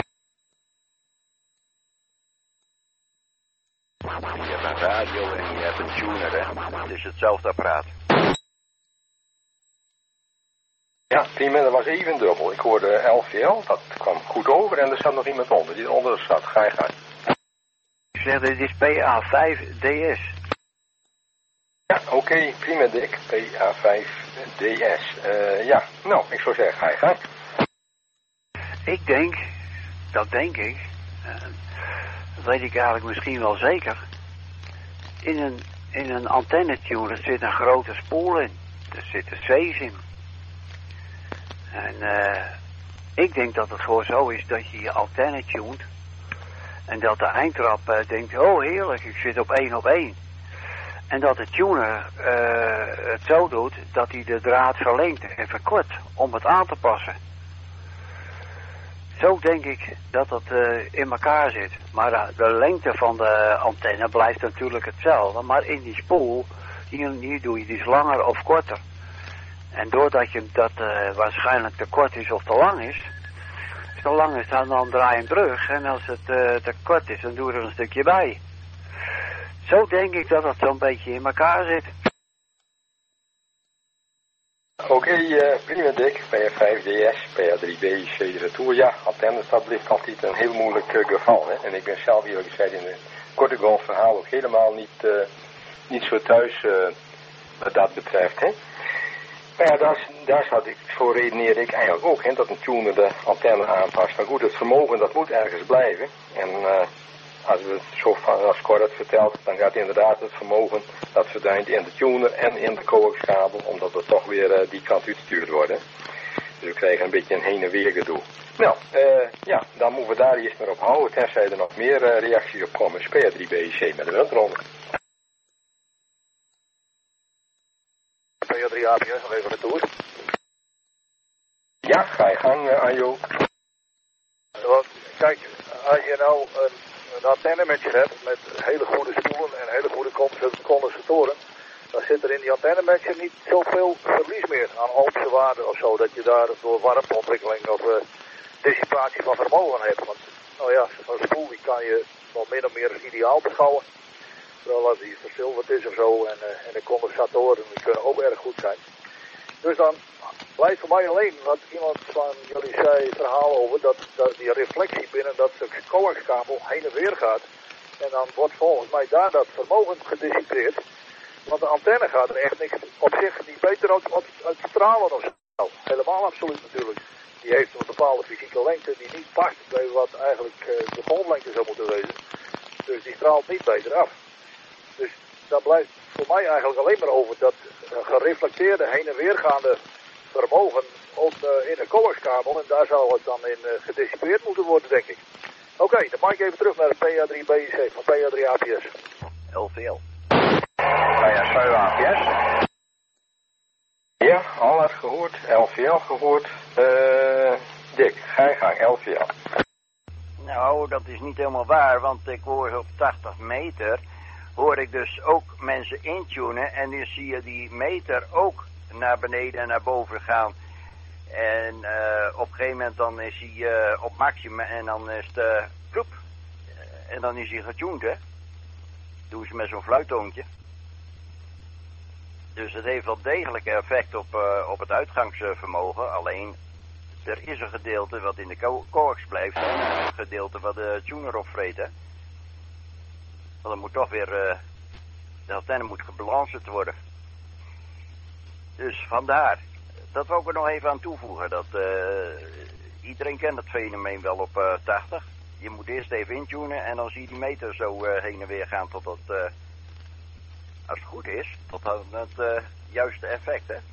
S11: Je hebt een radio en je hebt een tuner, hè. Het is hetzelfde apparaat.
S1: Ja, prima, dat was even dubbel. Ik hoorde LVL, dat kwam goed over en er zat nog iemand onder die eronder zat. Ga je gang.
S5: Ik zeg, dit is PA5DS.
S1: Ja, oké, prima Dick. PA5DS. Ja, nou, ik zou zeggen, ga je gang.
S5: Ik denk, dat denk ik, dat weet ik eigenlijk misschien wel zeker. In een antenne-tuner zit een grote spoel in. Er zitten C's in. En ik denk dat het gewoon zo is dat je antenne tunt. En dat de eindtrap denkt, oh heerlijk, ik zit op 1 En dat de tuner het zo doet dat hij de draad verlengt en verkort om het aan te passen.
S12: Zo denk ik dat het in elkaar zit. Maar de lengte van de antenne blijft natuurlijk hetzelfde. Maar in die spoel, hier doe je die langer of korter. En doordat dat waarschijnlijk te kort is of te lang is, te lang is dan draai je hem terug. En als het te kort is, dan doe je er een stukje bij. Zo denk ik dat het zo'n beetje in elkaar zit.
S1: Oké, prima Dick. PR5DS, PR3B, C retour. Ja, antennes, dat blijft altijd een heel moeilijk geval. Hè? En ik ben zelf eerlijk gezegd in een korte verhaal ook helemaal niet zo thuis wat dat betreft. Hè? Maar ja, daar zat ik, zo redeneerde ik eigenlijk ook, hè, dat een tuner de antenne aanpast. Maar goed, het vermogen dat moet ergens blijven. En als we het zo als Cor het vertelt, dan gaat inderdaad het vermogen, dat verdwijnt in de tuner en in de coaxkabel, omdat we toch weer die kant uitgestuurd worden. Dus we krijgen een beetje een heen en weer gedoe. Nou, ja, dan moeten we daar eerst maar op houden, tenzij er nog meer reacties op komen. PR3BC met de windronde.
S10: PR3 APS, nog even retour.
S1: Ja, ga je gang, Anjo.
S10: Kijk, als je nou een antennematcher hebt met hele goede spoelen en hele goede condensatoren, dan zit er in die antennematcher niet zoveel verlies meer aan Ohmse waarde of zo, dat je daar door warmteontwikkeling of dissipatie van vermogen hebt. Want, nou ja, zo'n spoel die kan je wel min of meer als ideaal beschouwen. Terwijl als die verzilverd is of zo en de condensatoren die kunnen ook erg goed zijn. Dus dan blijft voor mij alleen wat iemand van jullie zei verhaal over dat die reflectie binnen dat stuk coaxkabel heen en weer gaat. En dan wordt volgens mij daar dat vermogen gedissipeerd. Want de antenne gaat er echt niks op zich niet beter uit stralen of zo. Helemaal absoluut natuurlijk. Die heeft een bepaalde fysieke lengte die niet past bij wat eigenlijk de golflengte zou moeten wezen. Dus die straalt niet beter af. Dus daar blijft voor mij eigenlijk alleen maar over dat gereflecteerde heen en weer gaande vermogen in een coaxkabel. En daar zou het dan in gedissipeerd moeten worden, denk ik. Oké, dan maak ik even terug naar de PA3BC van PA3 APS.
S11: LVL.
S1: PA7 APS. Ja, al had gehoord. LVL gehoord. Dick, ga je gang, LVL.
S12: Nou, dat is niet helemaal waar, want ik hoor op 80 meter, hoor ik dus ook mensen intunen en dan zie je die meter ook naar beneden en naar boven gaan. En op een gegeven moment dan is hij op maximum en dan is het ploep. En dan is hij getuned, hè. Doen ze met zo'n fluittoontje. Dus het heeft wel degelijk effect op het uitgangsvermogen. Alleen, er is een gedeelte wat in de coax blijft en een gedeelte wat de tuner opvreet, hè. Want dan moet toch weer, de antenne moet gebalanced worden. Dus vandaar. Dat wil ik er nog even aan toevoegen. Dat iedereen kent het fenomeen wel op 80. Je moet eerst even intunen en dan zie je die meter zo heen en weer gaan tot dat, als het goed is, tot het juiste effect, hè.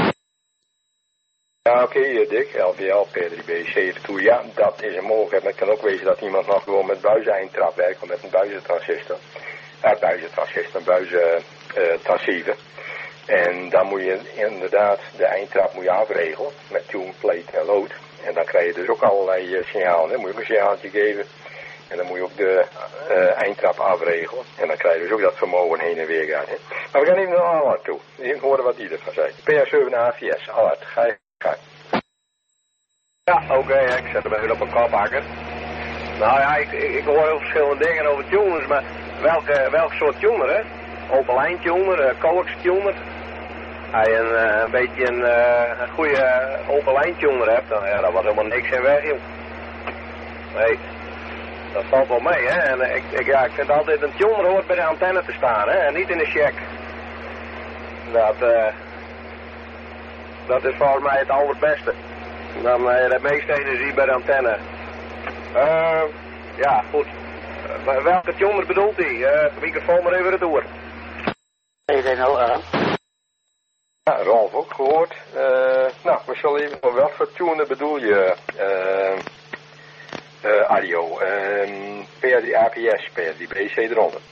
S1: Ja, oké, Dick, LVL, P3B, C retour. Ja, dat is een mogelijkheid. Maar het kan ook wezen dat iemand nog gewoon met buizen-eindtrap werkt, of met een buizentransistor. Een buizentransceiver. En dan moet je inderdaad de eindtrap moet je afregelen met tune, plate en load. En dan krijg je dus ook allerlei signalen. Dan moet je ook een signaaltje geven. En dan moet je ook de eindtrap afregelen. En dan krijg je dus ook dat vermogen heen en weer gaat. Hè. Maar we gaan even naar Allard toe. Even horen wat die ervan zei. PA7 AVS. Allard, ga je gang.
S8: Ja, oké, ik zet hem even op een kop hakken. Nou ja, ik hoor heel verschillende dingen over tuners, maar welk soort tuner, hè? Open lijn tuner, coax tuner. Als je een beetje een goede open lijn tuner hebt, dan ja, dat was helemaal niks in weg, joh. Nee, dat valt wel mee, hè. En ik vind altijd een tuner hoort bij de antenne te staan, hè, en niet in de check. Dat is volgens mij het allerbeste. Dan de meeste energie bij de antenne. Ja, goed. Welke tuner bedoelt hij? Microfoon maar even door.
S1: Ja, Rolf ook gehoord. Nou, we zullen even van welk soort tuner bedoel je, Ario? PR3 APS, PR3 BC eronder.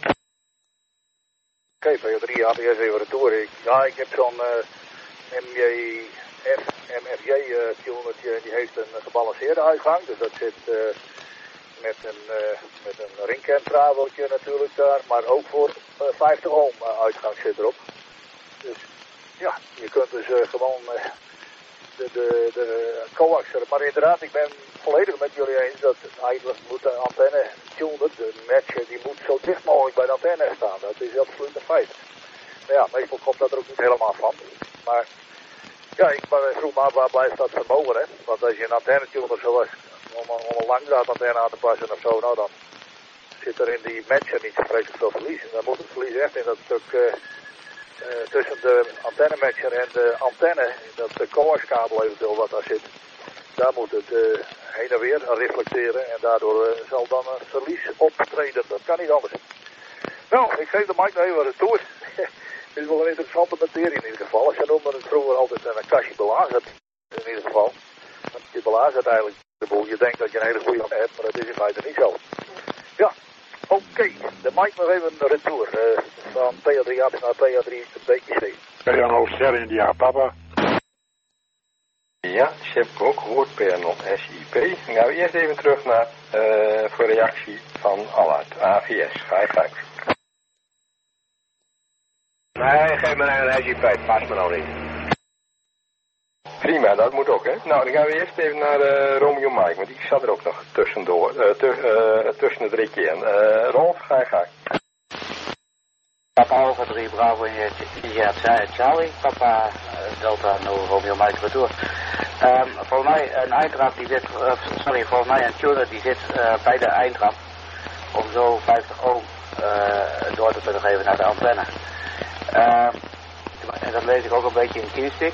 S10: Oké, PR3 APS even retour. Ik heb zo'n MJ MFJ-tuner, die heeft een gebalanceerde uitgang. Dus dat zit met een ringkerntraveltje natuurlijk daar. Maar ook voor 50 ohm uitgang zit erop. Dus ja, je kunt dus gewoon de coaxer. Maar inderdaad, ik ben volledig met jullie eens dat eigenlijk moet de antenne tuner, de matcher, die moet zo dicht mogelijk bij de antenne staan. Dat is absoluut een feit. Maar ja, meestal komt dat er ook niet helemaal van. Maar ja, ik vroeg me af, waar blijft dat vermogen, hè? Want als je een antenne tuner zoals om een langdraadantenne aan te passen of zo, nou dan zit er in die matcher niet zo vreselijk veel verlies. Dan moet het verlies echt in dat stuk tussen de antennematcher en de antenne, dat coaxkabel eventueel wat daar zit. Daar moet het heen en weer reflecteren en daardoor zal dan een verlies optreden. Dat kan niet anders. Nou, ik geef de mic nog even toe. Het is wel een interessante materie in ieder geval. Ze noemden het vroeger altijd een kastje belazerd in ieder geval. Want je belazert eigenlijk de boel. Je denkt dat je een hele goede hebt, maar dat is in feite niet zo. Ja, oké. De mic nog even een retour. Van PA3 naar PA3 BTC.
S3: PA0 India Papa.
S1: Ja, dat heb ik ook gehoord, PA0 SIP. Dan gaan we eerst even terug naar voor reactie van Allard, AVS. Ga je gang.
S8: Nee, geef me een SIP, past me nou niet.
S1: Prima, dat moet ook, hè. Nou, dan gaan we eerst even naar Romeo Mike, want die zat er ook nog tussendoor, tussen het ritje in. Rolf, ga je gang.
S5: Papa Alpha 3 Bravo India Charlie, Papa Delta No Romeo Mike retour. Volgens mij een eindtrap die zit, volgens mij een tuner die zit bij de eindtrap om zo 50 ohm door te kunnen geven naar de antenne. En dat lees ik ook een beetje in Teamspeak.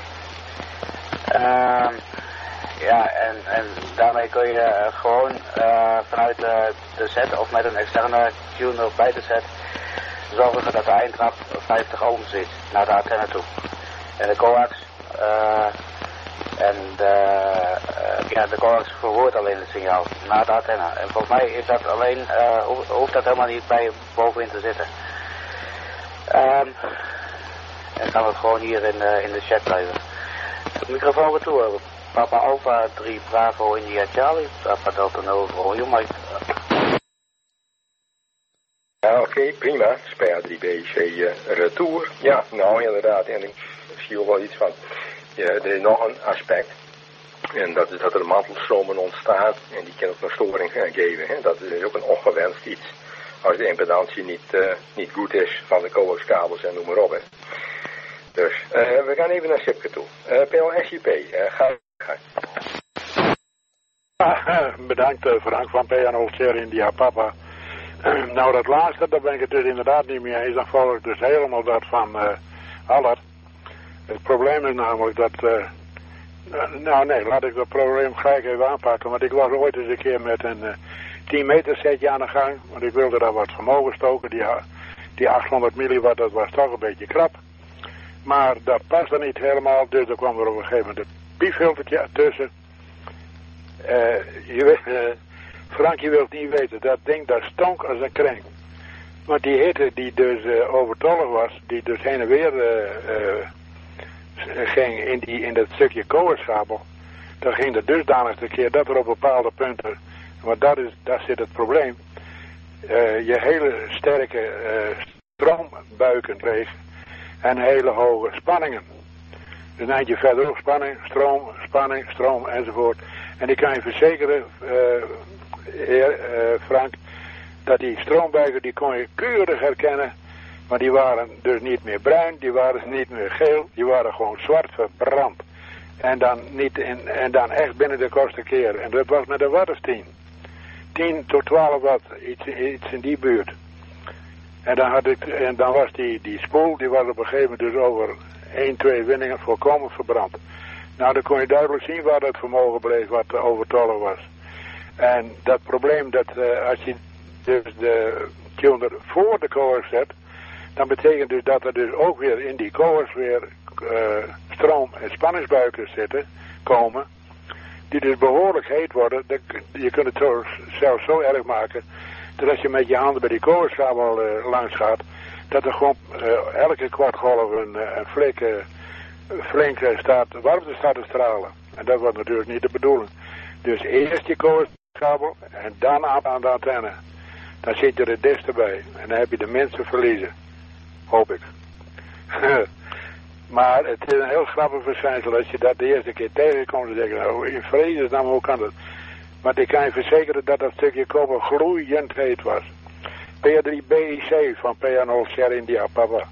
S5: Ja, en daarmee kun je gewoon vanuit de set of met een externe tuner bij de set zorgen dat de eindtrap 50 ohm zit naar de antenne toe. En de coax de coax verwoordt alleen het signaal naar de antenne. En volgens mij is dat alleen, hoeft dat helemaal niet bij bovenin te zitten. En gaan we het gewoon hier in de chat blijven. Microfoon retour. Papa Alpha 3 Bravo India Charlie. Papa Delta No Romeo Mike.
S1: Ja, oké, prima. Spea 3BC retour. Ja, nou inderdaad. En ik zie ook wel iets van. Ja, er is nog een aspect. En dat is dat er mantelstromen ontstaan. En die kunnen ook een storing geven. Hè. Dat is ook een ongewenst iets. Als de impedantie niet goed is van de coaxkabels en noem maar op. Hè. Dus we gaan even naar Sipke toe. PLSIP, ga.
S3: Bedankt Frank van PA0 India Papa. Nou dat laatste, daar ben ik het dus inderdaad niet mee eens. Dan volg ik dus helemaal dat van Allard. Het probleem is namelijk dat... laat ik dat probleem gelijk even aanpakken. Want ik was ooit eens een keer met een 10 meter setje aan de gang. Want ik wilde daar wat vermogen stoken. Die 800 milliwatt, dat was toch een beetje krap. Maar dat paste niet helemaal. Dus er kwam er op een gegeven moment een piefiltertje tussen. Frank, je wilt niet weten, dat ding dat stonk als een kring. Want die hitte die dus overtollig was, die dus heen en weer ging in dat stukje coaxkabel, dan ging er dusdanig een keer dat er op bepaalde punten, want daar zit het probleem, je hele sterke stroombuiken kreeg en hele hoge spanningen. Dus een eindje verderop spanning, stroom enzovoort. En ik kan je verzekeren, Frank, dat die stroombuiken die kon je keurig herkennen, maar die waren dus niet meer bruin, die waren niet meer geel, die waren gewoon zwart verbrand. En dan echt binnen de kortste keer. En dat was met een watt of 10 tot 12 watt, iets in die buurt. En dan was die spoel, die was op een gegeven moment dus over 1-2 winningen volkomen verbrand. Nou, dan kon je duidelijk zien waar dat vermogen bleef, wat overtollig was. En dat probleem, dat als je dus de tuner voor de coax zet, dan betekent dus dat er dus ook weer in die coax weer stroom- en spanningsbuiken komen, die dus behoorlijk heet worden. Je kunt het zelfs zo erg maken, dat als je met je handen bij die coaxkabel langs gaat, dat er gewoon elke kwartgolf een flik
S13: flink warmte staat te stralen. En dat was natuurlijk niet de bedoeling. Dus eerst je koortskabel en dan aan de antenne. Dan zit je er het dichtst bij. En dan heb je de minste verliezen. Hoop ik. Maar het is een heel grappig verschijnsel als je dat de eerste keer tegenkomt. Dan denk je, nou, in vredesnaam, hoe kan dat? Maar ik kan je verzekeren dat dat stukje koper gloeiend heet was. P3BIC van PA0 Sierra India, papa.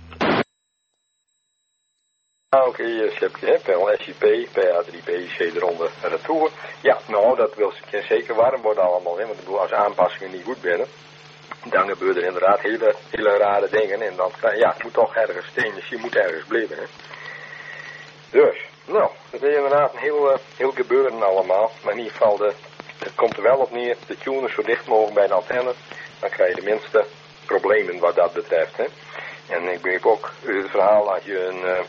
S1: Oké, Sepke, hè, PL SIP, PA3BIC eronder retour. Ja, nou, dat wil zeker warm worden allemaal, hè, want als aanpassingen niet goed binnen, dan gebeuren er inderdaad hele rare dingen en dan, ja, het moet toch ergens steen, dus je moet ergens blijven, hè. Dus, nou, dat is inderdaad een heel gebeuren allemaal, maar in ieder geval, het komt er wel op neer, de tuners zo dicht mogelijk bij de antenne, dan krijg je de minste problemen wat dat betreft, hè. En ik begreep ook het verhaal, als je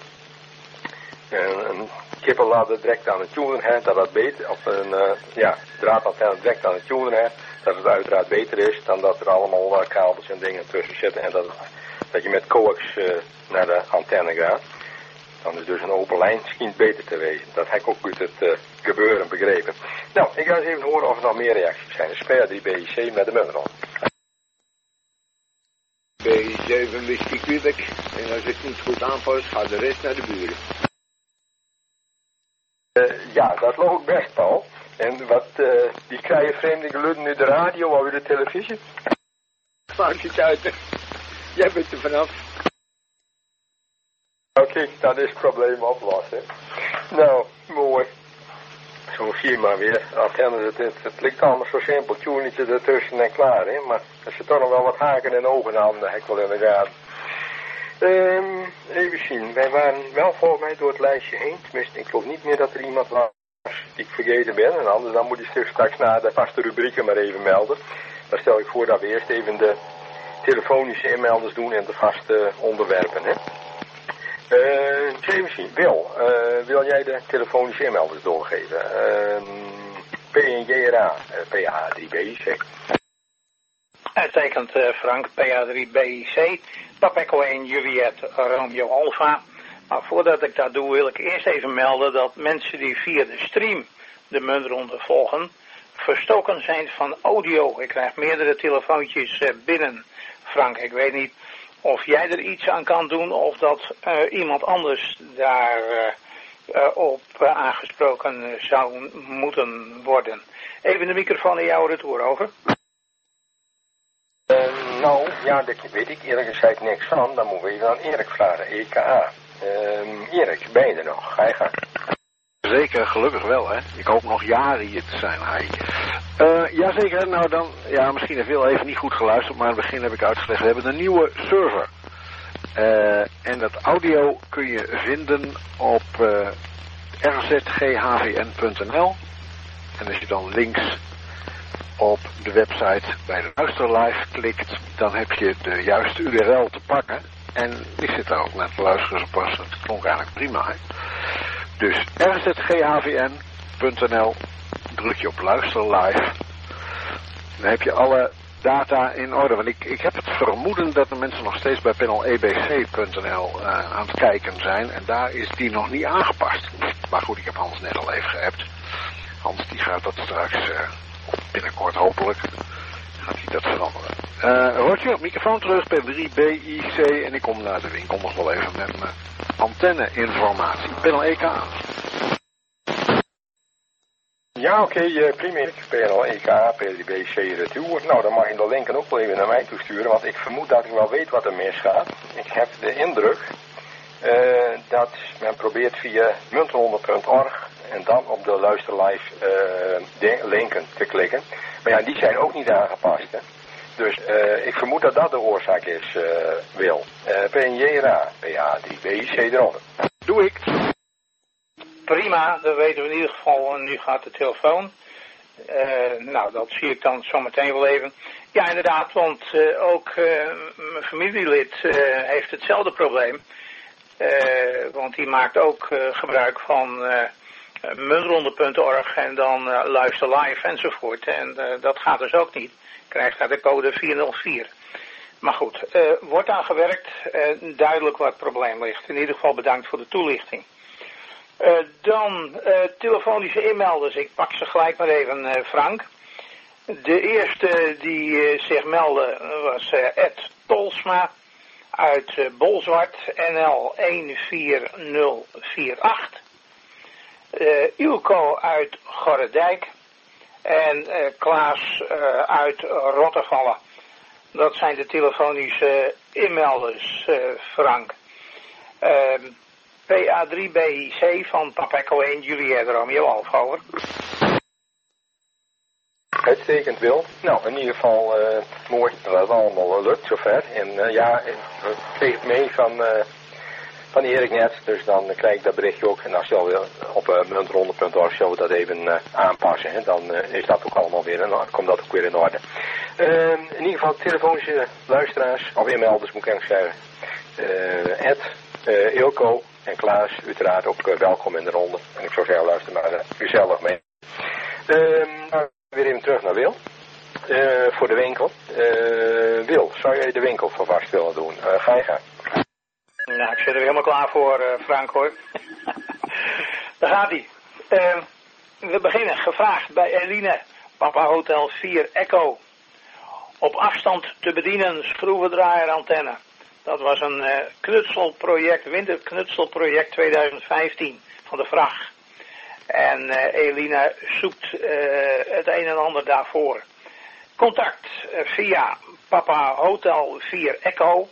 S1: een kippenladder direct aan de tuner hebt, dat beter, of een draadantenne direct aan de tuner hebt, dat het uiteraard beter is dan dat er allemaal kabels en dingen tussen zitten en dat je met coax naar de antenne gaat. Dan is dus een open lijn schijnt beter te wezen. Dat heb ik ook uit het gebeuren begrepen. Nou, ik ga eens even horen of er nog meer reacties zijn. Sper die BIC met de munnen op.
S14: BIC van Whisky Quebec. En als ik niet goed aanpas, gaat de rest naar de buren.
S1: Ja, dat loopt best, Paul. En wat, die krijgen vreemde geluiden nu de radio of de televisie?
S14: Maakt het uit, hè. Jij bent er vanaf.
S1: Oké, dan is het probleem oplossen. Nou, mooi. Zo zie je maar weer. Antenne, het ligt allemaal zo simpel. Tunetje ertussen en klaar, hè. Maar als je toch nog wel wat haken en ogen aan, dan heb ik wel in de gaten. Even zien. Wij waren wel volgens mij door het lijstje heen. Tenminste, ik geloof niet meer dat er iemand was die ik vergeten ben. En anders dan moet ik straks naar de vaste rubrieken maar even melden. Dan stel ik voor dat we eerst even de telefonische inmelders doen en de vaste onderwerpen, hè. Even zien. Wil jij de telefonische inmelders doorgeven? PNJRA, PA3BIC.
S2: Uitstekend, Frank, PA3BIC, Papa Echo 1 Juliet Romeo Alpha. Maar voordat ik dat doe, wil ik eerst even melden dat mensen die via de stream de muntronde volgen, verstoken zijn van audio. Ik krijg meerdere telefoontjes binnen, Frank. Ik weet niet of jij er iets aan kan doen of dat iemand anders daar op aangesproken zou moeten worden. Even de microfoon in jouw retour, over.
S1: Nou, ja, daar weet ik eerlijk gezegd niks van. Dan moeten we even aan Erik vragen, EKA. Erik, ben je er nog? Ga je gang.
S3: Zeker, gelukkig wel, hè. Ik hoop nog jaren hier te zijn, hij. Jazeker, nou dan, ja, misschien heeft Wil even niet goed geluisterd, maar in het begin heb ik uitgelegd, we hebben een nieuwe server. En dat audio kun je vinden op rzghvn.nl. En als je dan links op de website bij de luisterlive klikt, dan heb je de juiste URL te pakken. En die zit daar ook naar te luisteren zo pas. Dat klonk eigenlijk prima, hè. Dus rzghvn.nl, druk je op luisterlive. Dan heb je alle data in orde. Want ik heb het vermoeden dat de mensen nog steeds bij panel ebc.nl aan het kijken zijn. En daar is die nog niet aangepast. Maar goed, ik heb Hans net al even geappt. Hans die gaat dat straks binnenkort hopelijk gaat hij dat veranderen. Roger, microfoon terug, P3BIC en ik kom naar de winkel nog wel even met mijn antenne-informatie. Panel EK.
S1: Ja, oké, prima. PNL EK, P3BIC retour. Nou, dan mag je de linken ook wel even naar mij toesturen, want ik vermoed dat ik wel weet wat er misgaat. Ik heb de indruk dat men probeert via muntronde.org en dan op de luisterlive linken te klikken. Maar ja, die zijn ook niet aangepast, hè. Dus ik vermoed dat dat de oorzaak is, Wil. PNJRA, PA3BIC eronder.
S3: Doe ik.
S2: Prima, dat weten we in ieder geval. Nu gaat de telefoon. Nou, dat zie ik dan zometeen wel even. Ja, inderdaad, want ook mijn familielid heeft hetzelfde probleem. Want die maakt ook gebruik van muntronde.org en dan luister live enzovoort. En dat gaat dus ook niet. Krijgt daar de code 404. Maar goed, wordt aan gewerkt. Duidelijk wat het probleem ligt. In ieder geval bedankt voor de toelichting. Dan telefonische inmelders. Ik pak ze gelijk maar even, Frank. De eerste die zich meldde was Ed Tolsma uit Bolzwart, NL 14048. Ilko uit Gorredijk en Klaas uit Rottervallen. Dat zijn de telefonische inmelders, Frank. PA3BIC van Papa Echo 1 Juliet Romeo Alfa, over.
S1: Uitstekend, Wil. Nou, in ieder geval mooi dat het allemaal lukt zover. En ja, ik kreeg het mee van Erik net, dus dan krijg ik dat berichtje ook. En als je al op muntronde.org zullen we dat even aanpassen, hè, dan is dat ook allemaal weer komt dat ook weer in orde. In ieder geval telefonische luisteraars, of inmelders moet ik eigenlijk zeggen. Ed, Ilko en Klaas, uiteraard ook welkom in de ronde. En ik zou zeggen, luister maar gezellig mee. Weer even terug naar Wil. Voor de winkel. Wil, zou jij de winkel van vast willen doen? Ga je gaan.
S2: Nou, ik zit er helemaal klaar voor, Frank, hoor. Daar gaat hij. We beginnen. Gevraagd bij Eline, Papa Hotel 4 Echo. Op afstand te bedienen schroevendraaier antenne. Dat was een knutselproject, winterknutselproject 2015 van de vracht. En Elina zoekt het een en ander daarvoor. Contact via Papa Hotel 4 Echo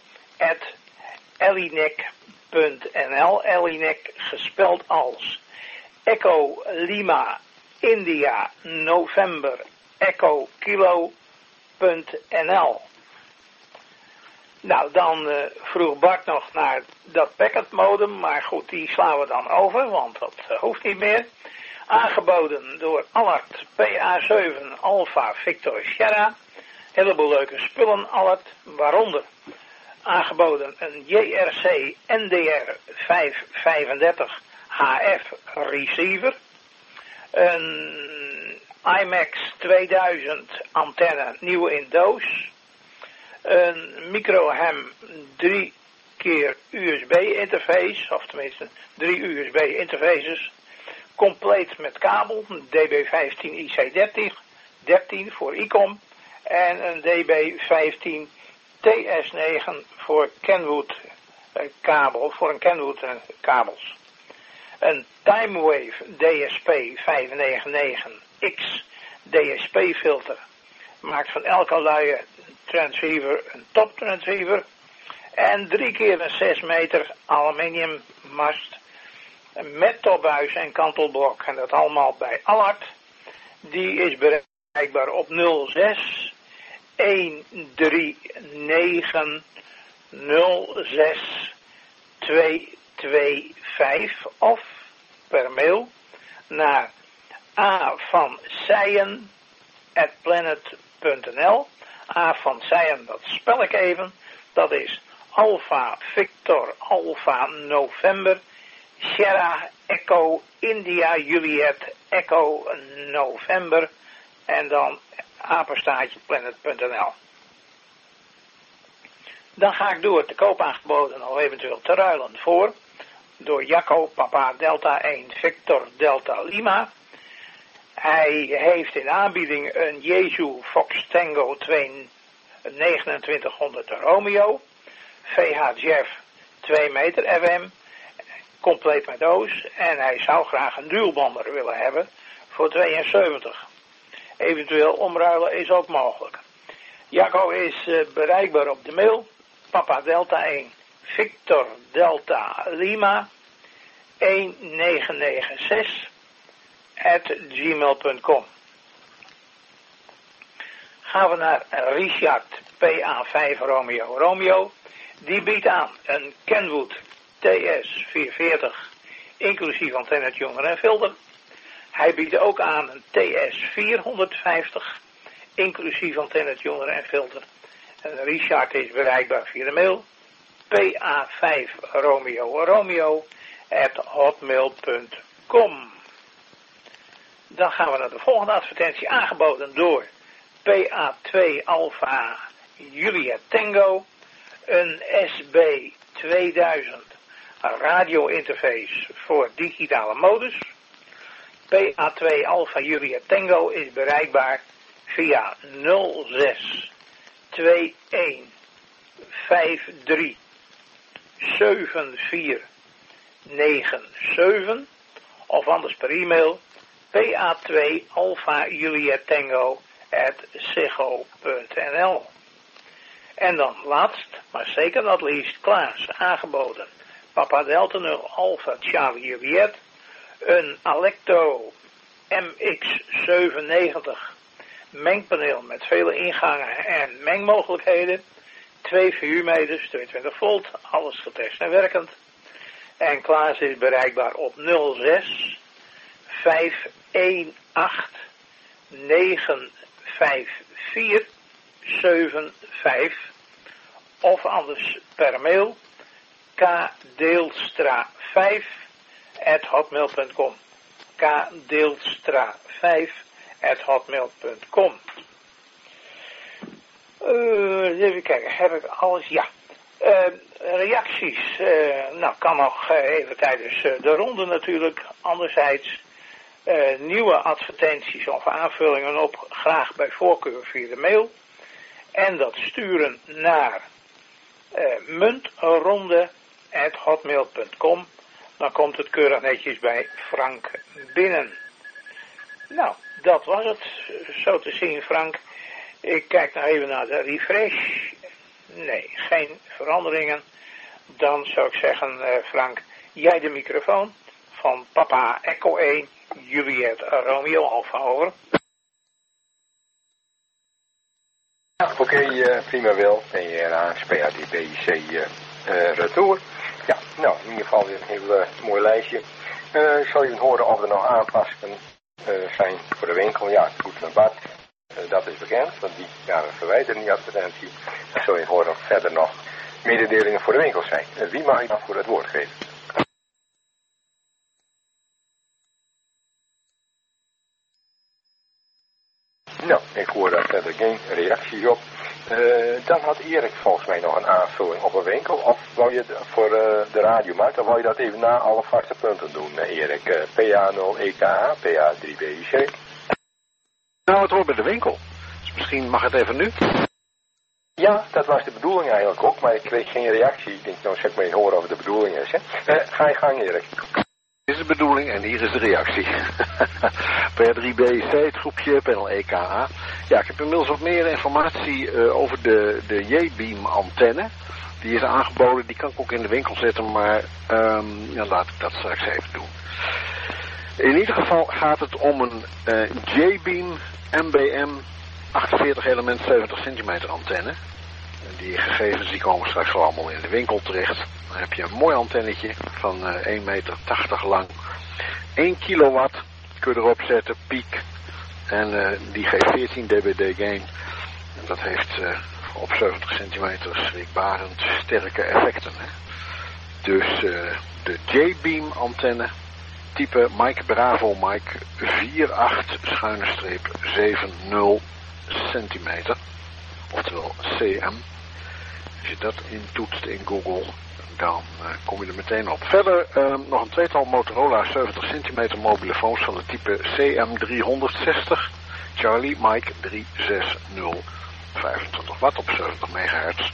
S2: @elinek.nl. Elinek gespeld als Echo Lima India November Echo Kilo.nl. Nou, dan vroeg Bart nog naar dat packetmodem, maar goed, die slaan we dan over, want dat hoeft niet meer. Aangeboden door Allard PA7 Alpha Victor Sierra. Heleboel leuke spullen, Allard, waaronder aangeboden een JRC NDR 535 HF receiver. Een IMAX 2000 antenne nieuw in doos. Een microham 3 keer USB interface, of tenminste 3 USB interfaces. Compleet met kabel, een DB15 IC13 voor ICOM en een DB15 TS9 voor Kenwood kabel, voor een Kenwood kabels. Een Timewave DSP 599X DSP filter maakt van elke luie transceiver een top transceiver en 3 keer een 6 meter aluminium mast met topbuis en kantelblok en dat allemaal bij Allard. Die is bereikbaar op 06 139 06 225 of per mail naar avancijen@planet.nl. A van Zijen, dat spel ik even. Dat is Alpha Victor Alpha November Sierra Echo India Juliet Echo November en dan apenstaartje planet.nl. Dan ga ik door te koop aangeboden of eventueel te ruilen voor door Jacco Papa Delta 1 Victor Delta Lima. Hij heeft in aanbieding een Jesu Fox Tango 2900 Romeo, VH Jeff 2 meter FM, compleet met doos en hij zou graag een dualbander willen hebben voor 72. Eventueel omruilen is ook mogelijk. Jacco is bereikbaar op de mail Papa Delta 1 Victor Delta Lima 1996 @gmail.com. Gaan we naar Richard PA5 Romeo Romeo. Die biedt aan een Kenwood TS 440 inclusief antennetuner en filter. Hij biedt ook aan een TS 450 inclusief antennetuner en filter. En Richard is bereikbaar via de mail PA5 Romeo Romeo @hotmail.com. Dan gaan we naar de volgende advertentie, aangeboden door PA2 Alpha Juliet Tango. Een SB 2000 radio-interface voor digitale modus. PA2 Alpha Juliet Tango is bereikbaar via 06 21 53 7497 of anders per e-mail PA2 Alpha Juliet Tango @ziggo.nl. En dan laatst, maar zeker not least, Klaas aangeboden. Papa Delta 0 Alpha Charlie Juliet, een Alecto MX97 mengpaneel met vele ingangen en mengmogelijkheden. 2 vuurmeters, 22 volt, alles getest en werkend. En Klaas is bereikbaar op 06 518 954 75 of anders per mail kdeelstra5@hotmail.com kdeelstra5@hotmail.com. Even kijken, heb ik alles? Ja. Reacties, nou kan nog even tijdens de ronde natuurlijk. Anderzijds nieuwe advertenties of aanvullingen op, graag bij voorkeur via de mail. En dat sturen naar muntronde@hotmail.com. Dan komt het keurig netjes bij Frank binnen. Nou, dat was het zo te zien, Frank. Ik kijk nog even naar de refresh. Nee, geen veranderingen. Dan zou ik zeggen, Frank, jij de microfoon van Papa Echo 1, Juliet Romeo Alpha, over.
S1: Oké, prima wel. PRA, PADBC, retour. Ja, nou, in ieder geval weer een heel mooi lijstje. Ik zal even horen of er nog aanpassingen zijn voor de winkel. Ja, het goed naar bad. Dat is bekend, want die verwijderen die advertentie. Dan zul je horen of verder nog mededelingen voor de winkel zijn. Wie mag ik dan voor het woord geven? Nou, ik hoor daar verder geen reacties op. Dan had Erik volgens mij nog een aanvulling op een winkel. Of wou je het voor de radiomarkt, dan wou je dat even na alle vaste punten doen, Erik. PA0 EKH, PA3 BIC.
S3: Nou, het hoort bij de winkel. Dus misschien mag het even nu.
S1: Ja, dat was de bedoeling eigenlijk ook, maar ik kreeg geen reactie. Ik denk, nou zeg maar, je horen of het de bedoeling is. Hè? Ga je gang, Erik.
S3: Dit is de bedoeling en hier is de reactie. PR3BC, het groepje, panel EKH. Ja, ik heb inmiddels wat meer informatie over de J-beam antenne. Die is aangeboden, die kan ik ook in de winkel zetten, maar ja, laat ik dat straks even doen. In ieder geval gaat het om een J-beam MBM 48 element 70 centimeter antenne. Die gegevens die komen straks wel allemaal in de winkel terecht. Dan heb je een mooi antennetje van 1,80 meter lang. 1 kilowatt kun je erop zetten, piek. En die geeft 14 dBd gain. En dat heeft op 70 centimeter schrikbarend sterke effecten. Hè? Dus de J-beam antenne, type Mike Bravo Mike 48-70 centimeter. Oftewel CM. Als je dat intoetst in Google, dan kom je er meteen op. Verder nog een tweetal Motorola 70 centimeter mobielefoons van het type CM360 Charlie Mike 360 25 watt op 70 megahertz.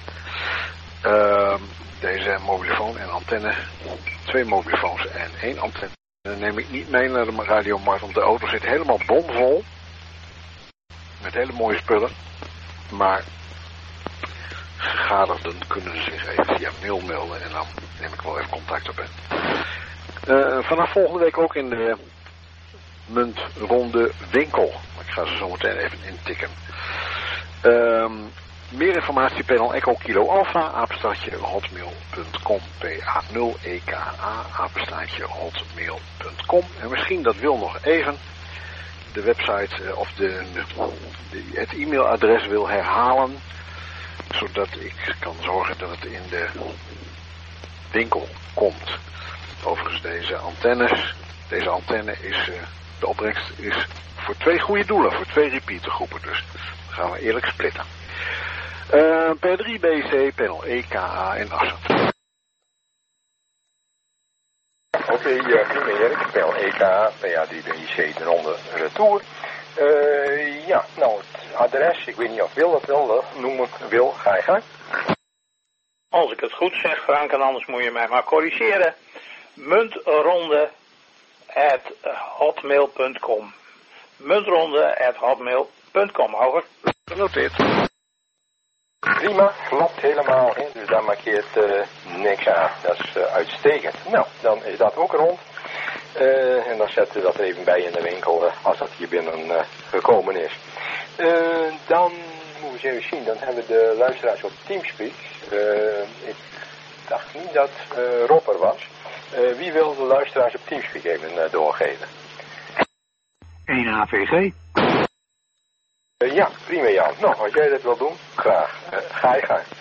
S3: Deze mobielefoon en antenne, 2 mobielefoons en 1 antenne. Dat neem ik niet mee naar de radiomarkt, want de auto zit helemaal bomvol. Met hele mooie spullen. Maar gegadigden kunnen zich even via mail melden en dan neem ik wel even contact op hen. Vanaf volgende week ook in de muntronde winkel. Ik ga ze zo meteen even intikken. Meer informatie panel Echo Kilo Alpha, apenstaartje hotmail.com, PA0 EKA, apenstaartje hotmail.com. En misschien dat wil nog even de website of het e-mailadres wil herhalen, zodat ik kan zorgen dat het in de winkel komt. Overigens deze antenne is, de opbrengst is voor 2 goede doelen, voor 2 repeatergroepen, dus dan gaan we eerlijk splitten. Per 3BC, panel EKA en Assen.
S1: Oké, prima Erik. Spel EK, PA3BC, de ronde retour. Ja, nou, het adres, ik weet niet of Wil dat wil noemen. Wil, ga je gang.
S2: Als ik het goed zeg, Frank, en anders moet je mij maar corrigeren. Muntronde@hotmail.com. Muntronde@hotmail.com, over.
S1: Genoteerd. Prima, klopt helemaal, hè? Dus daar markeert niks aan. Dat is uitstekend. Nou, dan is dat ook rond. En dan zetten we dat er even bij in de winkel als dat hier binnen gekomen is. Dan moeten we even zien, dan hebben we de luisteraars op Teamspeak. Ik dacht niet dat Rob er was. Wie wil de luisteraars op Teamspeak even doorgeven?
S15: 1 AVG.
S1: Ja, prima Jan. Nou, als jij dat wil doen, graag. Ga je gang.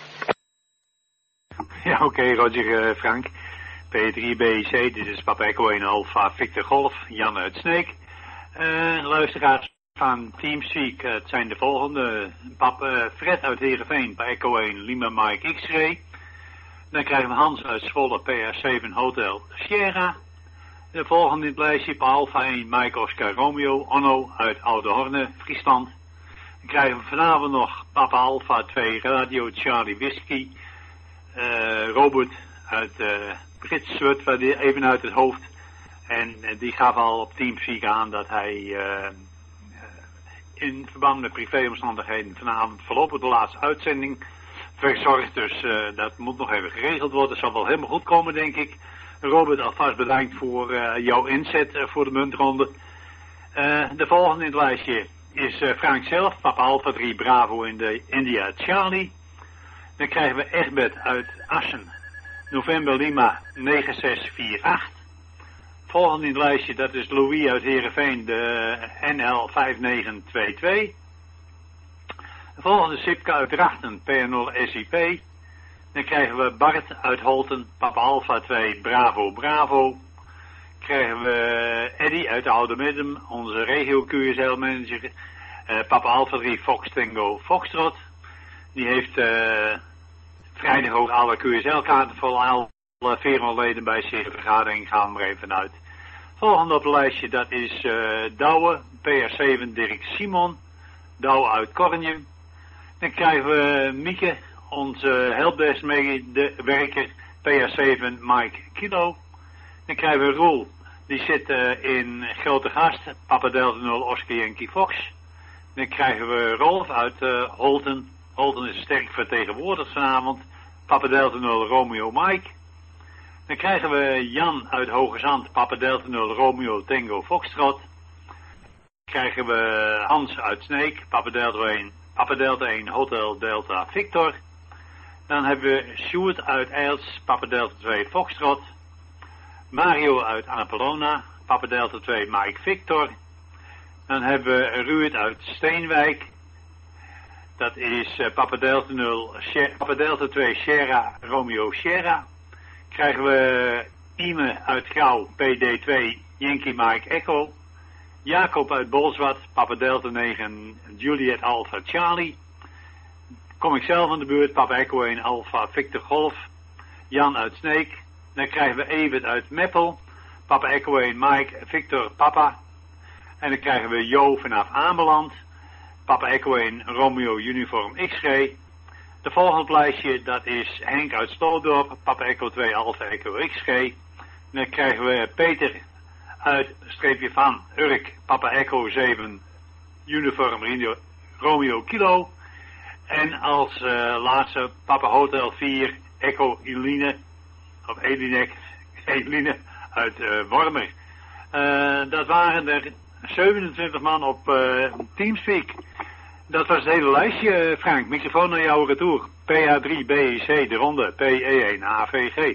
S15: Ja, oké, Roger, Frank. P3BC, dit is Papa Echo 1 Alpha Victor Golf, Jan uit Sneek. Luisteraars van Teamspeak, het zijn de volgende. Fred uit Heerenveen, bij Echo 1 Lima Mike X-Ray. Dan krijgen we Hans uit Zwolle, PR7 Hotel Sierra. De volgende in het lijstje, Alpha 1 Mike Oscar Romeo, Onno uit Oude Horne, Friesland. Dan krijgen we vanavond nog Papa Alpha 2 Radio Charlie Whisky. Robert uit Brits, even uit het hoofd. En die gaf al op Teamspeak aan dat hij in verband met privéomstandigheden vanavond voorlopig de laatste uitzending verzorgt. Dus dat moet nog even geregeld worden. Dat zal wel helemaal goed komen, denk ik. Robert, alvast bedankt voor jouw inzet voor de muntronde. De volgende in het lijstje is Frank zelf, Papa Alpha 3 Bravo in de India Charlie. Dan krijgen we Egbert uit Assen, November Lima 9648. Volgende in het lijstje, dat is Louis uit Heerenveen, de NL 5922. De volgende Sipka uit Drachten, PR0 SIP. Dan krijgen we Bart uit Holten, Papa Alpha 2 Bravo Bravo. Krijgen we Eddy uit de Oude Midden, onze regio QSL manager, Papa Alpha 3 Fox Tango Foxtrot. Die heeft vrijdag ook alle QSL-kaarten voor alle Veronleden bij zich vergadering, gaan we er even uit. Volgende op het lijstje, dat is Douwe, PR7 Dirk Simon, Douwe uit Kornje. Dan krijgen we Mieke, onze helpdesk medewerker, PR7 Mike Kilo. Dan krijgen we Roel, die zit in Grote Gast, Papa Delta 0 Oscar Yankee Fox. Dan krijgen we Rolf uit Holten. Holten is sterk vertegenwoordigd vanavond, Papa Delta 0 Romeo Mike. Dan krijgen we Jan uit Hoge Zand, Papa Delta 0 Romeo Tango Foxtrot. Dan krijgen we Hans uit Sneek, Papa Delta 1 Hotel Delta Victor. Dan hebben we Sjoerd uit Eils, Papa Delta 2 Foxtrot. Mario uit Annapolona, Papa Delta 2 Mike Victor. Dan hebben we Ruud uit Steenwijk. Dat is Papa Delta 2 Sierra Romeo Sierra. Krijgen we Ime uit Gouw, PD2 Yankee Mike Echo. Jacob uit Bolsward, Papa Delta 9 Juliet Alpha Charlie. Kom ik zelf aan de beurt, Papa Echo 1 Alpha Victor Golf. Jan uit Sneek. Dan krijgen we Evert uit Meppel, Papa Echo 1 Mike Victor Papa. En dan krijgen we Jo vanaf Ameland, Papa Echo 1 Romeo Uniform X-Ray. De volgende lijstje, dat is Henk uit Stoldorp, Papa Echo 2 Alpha Echo X-Ray. Dan krijgen we Peter uit streepje van Urk, Papa Echo 7 Uniform Romeo Kilo. En als laatste Papa Hotel 4 Echo Eline, of Eline uit Wormer. Dat waren er 27 man op Teamspeak. Dat was het hele lijstje, Frank. Microfoon naar jouw retour. PA3BC, de ronde. PE1 AVG.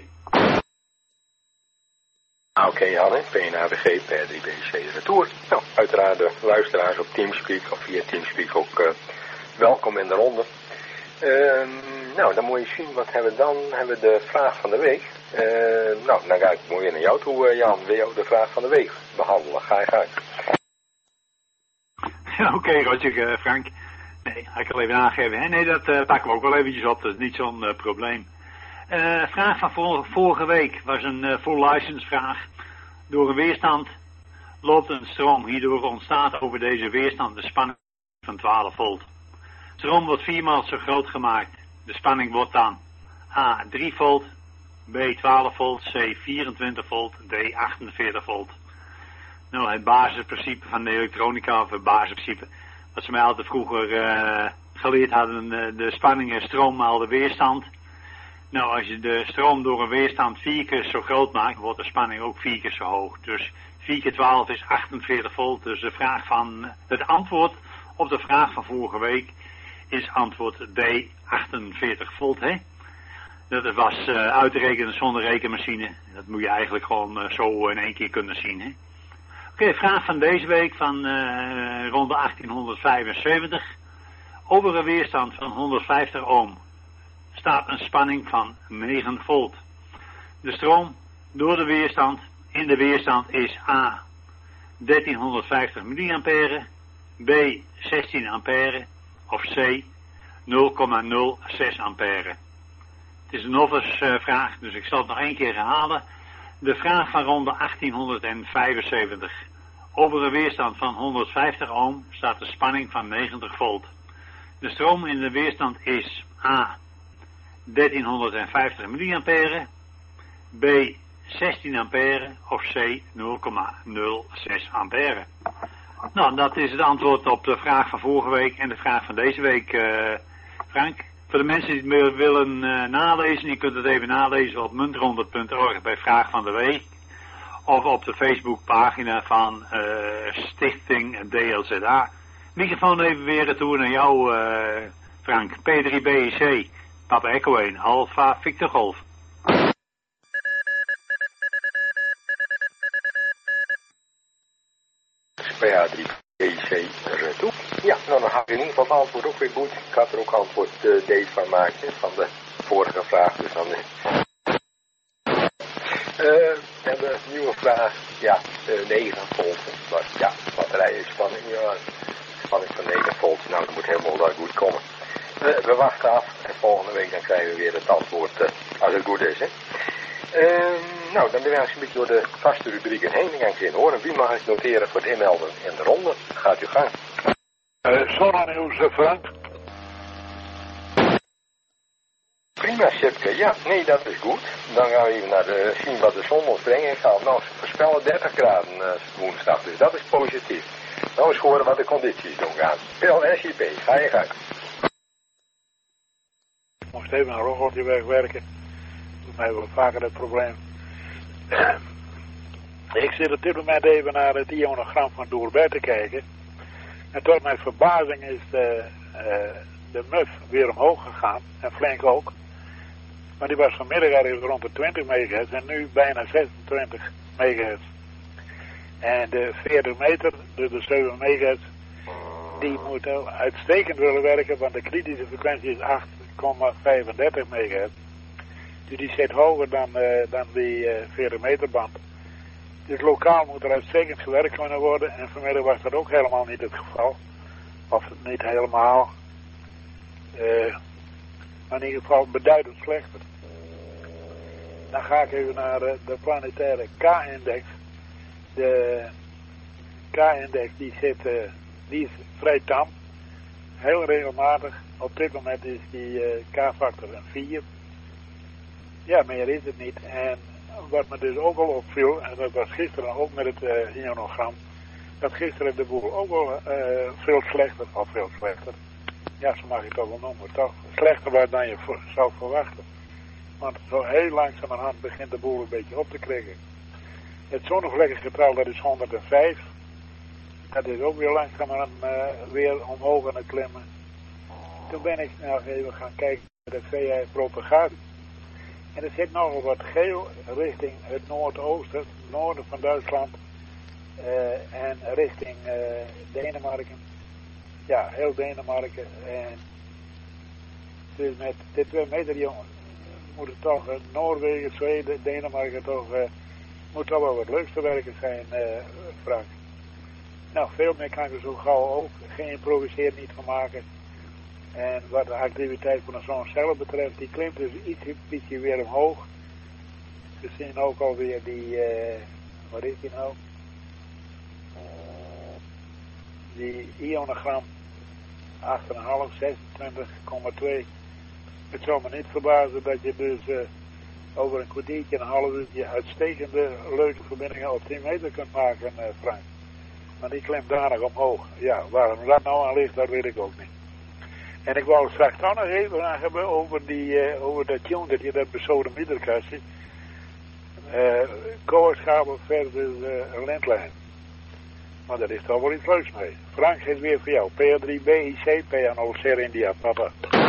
S1: Oké, Janne. PNAVG, PA3BC, de retour. Nou, uiteraard de luisteraars op Teamspeak of via Teamspeak ook welkom in de ronde. Nou, dan moet je zien, wat hebben we dan? Hebben we de vraag van de week. Nou, dan ga ik mooi naar jou toe, Jan. Wil je ook de vraag van de week behandelen? Ga je gang.
S15: Oké, Roger, Frank. Nee, ga ik al even aangeven. Hè? Nee, dat pakken we ook wel eventjes op. Dat is niet zo'n probleem. Vraag van vorige week was een full license vraag. door een weerstand loopt een stroom. Hierdoor ontstaat over deze weerstand de spanning van 12 volt. De stroom wordt 4 maal zo groot gemaakt. De spanning wordt dan A 3 volt, B 12 volt, C 24 volt, D 48 volt. Nou, het basisprincipe van de elektronica, of het basisprincipe, wat ze mij altijd vroeger geleerd hadden, de spanning en stroom maal de weerstand. Nou, als je de stroom door een weerstand 4 keer zo groot maakt, wordt de spanning ook 4 keer zo hoog. Dus 4 keer 12 is 48 volt. Dus de vraag van, het antwoord op de vraag van vorige week is antwoord D 48 volt, hè? Dat was uit te rekenen zonder rekenmachine. Dat moet je eigenlijk gewoon zo in één keer kunnen zien, hè? Oké, vraag van deze week van rond de 1875. Over een weerstand van 150 ohm staat een spanning van 9 volt. De stroom door de weerstand in de weerstand is A 1350 milliampère, B 16 ampère of C 0,06 ampère. Het is een novice vraag, dus ik zal het nog één keer herhalen. De vraag van ronde 1875. Over een weerstand van 150 ohm staat de spanning van 90 volt. De stroom in de weerstand is A 1350 milliampère, B 16 ampère of C 0,06 ampère. Nou, dat is het antwoord op de vraag van vorige week en de vraag van deze week, Frank. Voor de mensen die het willen nalezen, je kunt het even nalezen op muntronde.org bij Vraag van de Week. Of op de Facebookpagina van Stichting DLZA. Microfoon even weer retour naar jou, Frank. P3BEC, Papa Echo 1, Alpha Victor Golf.
S1: PH3BEC retour. Ja, nou dan had je in ieder geval het antwoord ook weer goed. Ik had er ook antwoord D van gemaakt, van de vorige vraag. Dus dan en de nieuwe vraag, ja, 9 volt. Maar ja, batterijen-spanning, ja, spanning van 9 volt. Nou, dat moet helemaal goed komen. We wachten af en volgende week dan krijgen we weer het antwoord, als het goed is, hè. Nou, dan ben ik een beetje door de vaste rubrieken heen. Dan ga ik in horen. Wie mag ik noteren voor het inmelden in de ronde? Gaat u gang.
S13: Zonnenieuws, Frank.
S1: Prima, Sipke. Ja, nee, dat is goed. Dan gaan we even naar zien wat de zon ons brengt. Ik ga nou voorspellen 30 graden woensdag, dus dat is positief. Nou eens horen wat de condities doen gaan. Pil SIP, ga je gang.
S13: Ik moest even een robotje wegwerken. Voor mij wel vaker het probleem. Ik zit op dit moment even naar het ionogram van Doorbij te kijken. En tot mijn verbazing is de MUF weer omhoog gegaan. En flink ook. Maar die was vanmiddag ergens rond de 20 megahertz en nu bijna 26 megahertz. En de 40 meter, dus de 7 megahertz, die moet uitstekend willen werken, want de kritische frequentie is 8,35 megahertz. Dus die zit hoger dan die 40 meter band. Dus lokaal moet er uitstekend gewerkt kunnen worden en vanmiddag was dat ook helemaal niet het geval. Of niet helemaal. Maar in ieder geval beduidend slechter. Dan ga ik even naar de planetaire K-index. De K-index die is vrij tam. Heel regelmatig. Op dit moment is die K-factor een 4. Ja, meer is het niet. En wat me dus ook al opviel, en dat was gisteren ook met het ionogram, dat gisteren de boel ook wel veel slechter, of veel slechter. Ja, zo mag je het toch wel noemen, toch? Slechter waar dan je zou verwachten. Want zo heel langzamerhand begint de boel een beetje op te krikken. Het zonnevlekkengetal, dat is 105. Dat is ook weer langzamerhand weer omhoog aan het klimmen. Toen ben ik nog even gaan kijken naar de VI-propagatie. En er zit nogal wat geel richting het noordoosten, het noorden van Duitsland. En richting Denemarken. Ja, heel Denemarken. En dus met dit 2 meter jongen moet het toch Noorwegen, Zweden, Denemarken toch moet toch wel wat leuks te werken zijn, Frank. Nou, veel meer kan ik er zo gauw ook geïmproviseerd niet van maken. En wat de activiteit van de zon zelf betreft, die klimt dus ietsje weer omhoog. We zien ook alweer die wat is die nou? Die ionogram 8,5, 26,2. Het zou me niet verbazen dat je dus over een kwartiertje en een half uurtje uitstekende leuke verbindingen op 10 meter kunt maken, Frank. Maar die klimt daar nog omhoog. Ja, waarom dat nou aan ligt, dat weet ik ook niet. En ik wou straks ook nog even aan hebben over dat tune dat je dat bezoden middelkastje. Koolschapen versus Lindlijn. Maar daar is toch wel iets leuks mee. Frank is weer voor jou. PA3BIC, PA0 India, papa.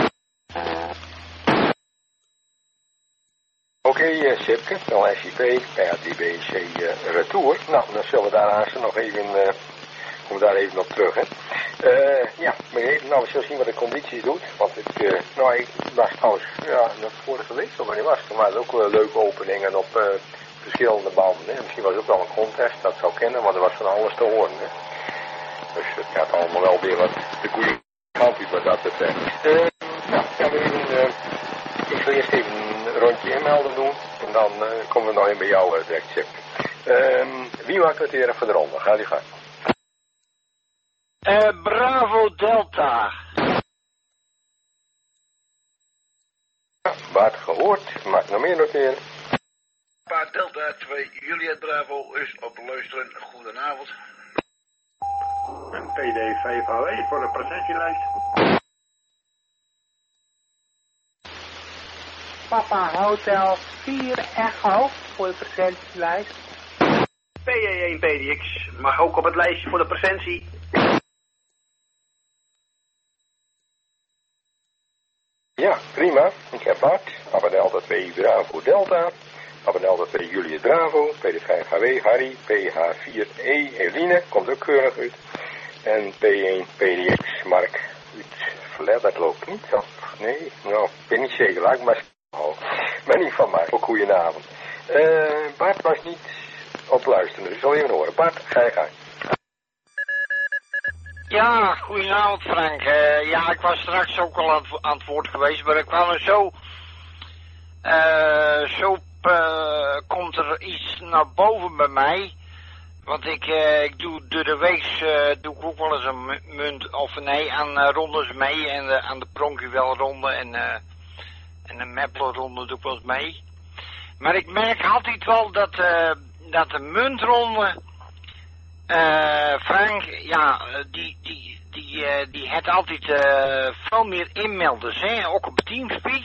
S1: Oké, Sipke, LSIP, PA3BIC retour. Nou, dan zullen we daarnaast nog even, komen we daar even op terug, hè. Ja, maar even, nou, we zullen zien wat de condities doet. Want ik was trouwens, ja, nog vorige week, zo wanneer was het, toen waren er ook leuke openingen op verschillende banden, hè. Misschien was het ook wel een contest, dat zou kennen, maar er was van alles te horen, hè. Dus het gaat allemaal wel weer wat de goede kant uit wat dat betreft. Nou, gaan we even, ik zal eerst even een rondje inmelden doen, en dan komen we nog in bij jou direct, Sip. Wie maakt het weer voor de ronde? Ga die gang.
S9: Bravo Delta.
S1: Ja, Bart gehoord. Maak nog meer noteren.
S16: Paar Delta 2, Juliet Bravo is op luisteren. Goedenavond.
S17: Een PD5HW voor de presentielijst.
S18: Papa Hotel 4 Echo voor de presentielijst.
S19: PE1 PDX mag ook op het lijstje voor de presentie.
S1: Ja, prima. Ik heb Bart. Papa Delta 2 Bravo Delta. Papa Delta 2 Juliet Bravo. PD5HW Harry. PH4E Eline. Komt ook keurig uit. En P1 PDX Mark. Verlet, dat loopt niet. Of, nee, nou, ik ben niet zeker. Laat ik maar maar niet van Mark. Ook goedenavond. Bart was niet op luisteren, dus ik zal even horen. Bart, ga je gang.
S9: Ja, goedenavond Frank. Ja, ik was straks ook al aan het woord geweest, maar ik kwam er komt er iets naar boven bij mij. Want ik doe door de weeks doe ik ook wel eens een munt, of nee, aan rondes mee. En aan de Pronkuwelronde en de Mepler-ronde doe ik wel eens mee. Maar ik merk altijd wel dat de muntronde, Frank, ja, die heeft altijd veel meer inmelders, hè, ook op Teamspeak.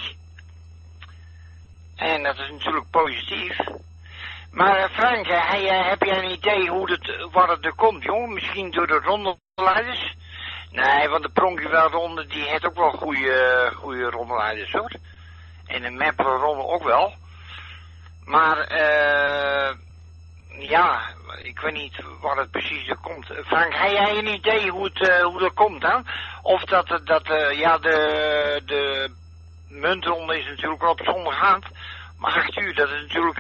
S9: En dat is natuurlijk positief. Maar Frank, heb jij een idee waar het er komt, jongen? Misschien door de rondeleiders? Nee, want de Pronkuwelronde die heeft ook wel goede rondeleiders, hoor. En de Mepler-ronde ook wel. Maar, ja, ik weet niet waar het precies er komt. Frank, heb jij een idee hoe dat komt dan? Of ja, de muntronde is natuurlijk wel op zondagavond. Maar 8 uur, dat is natuurlijk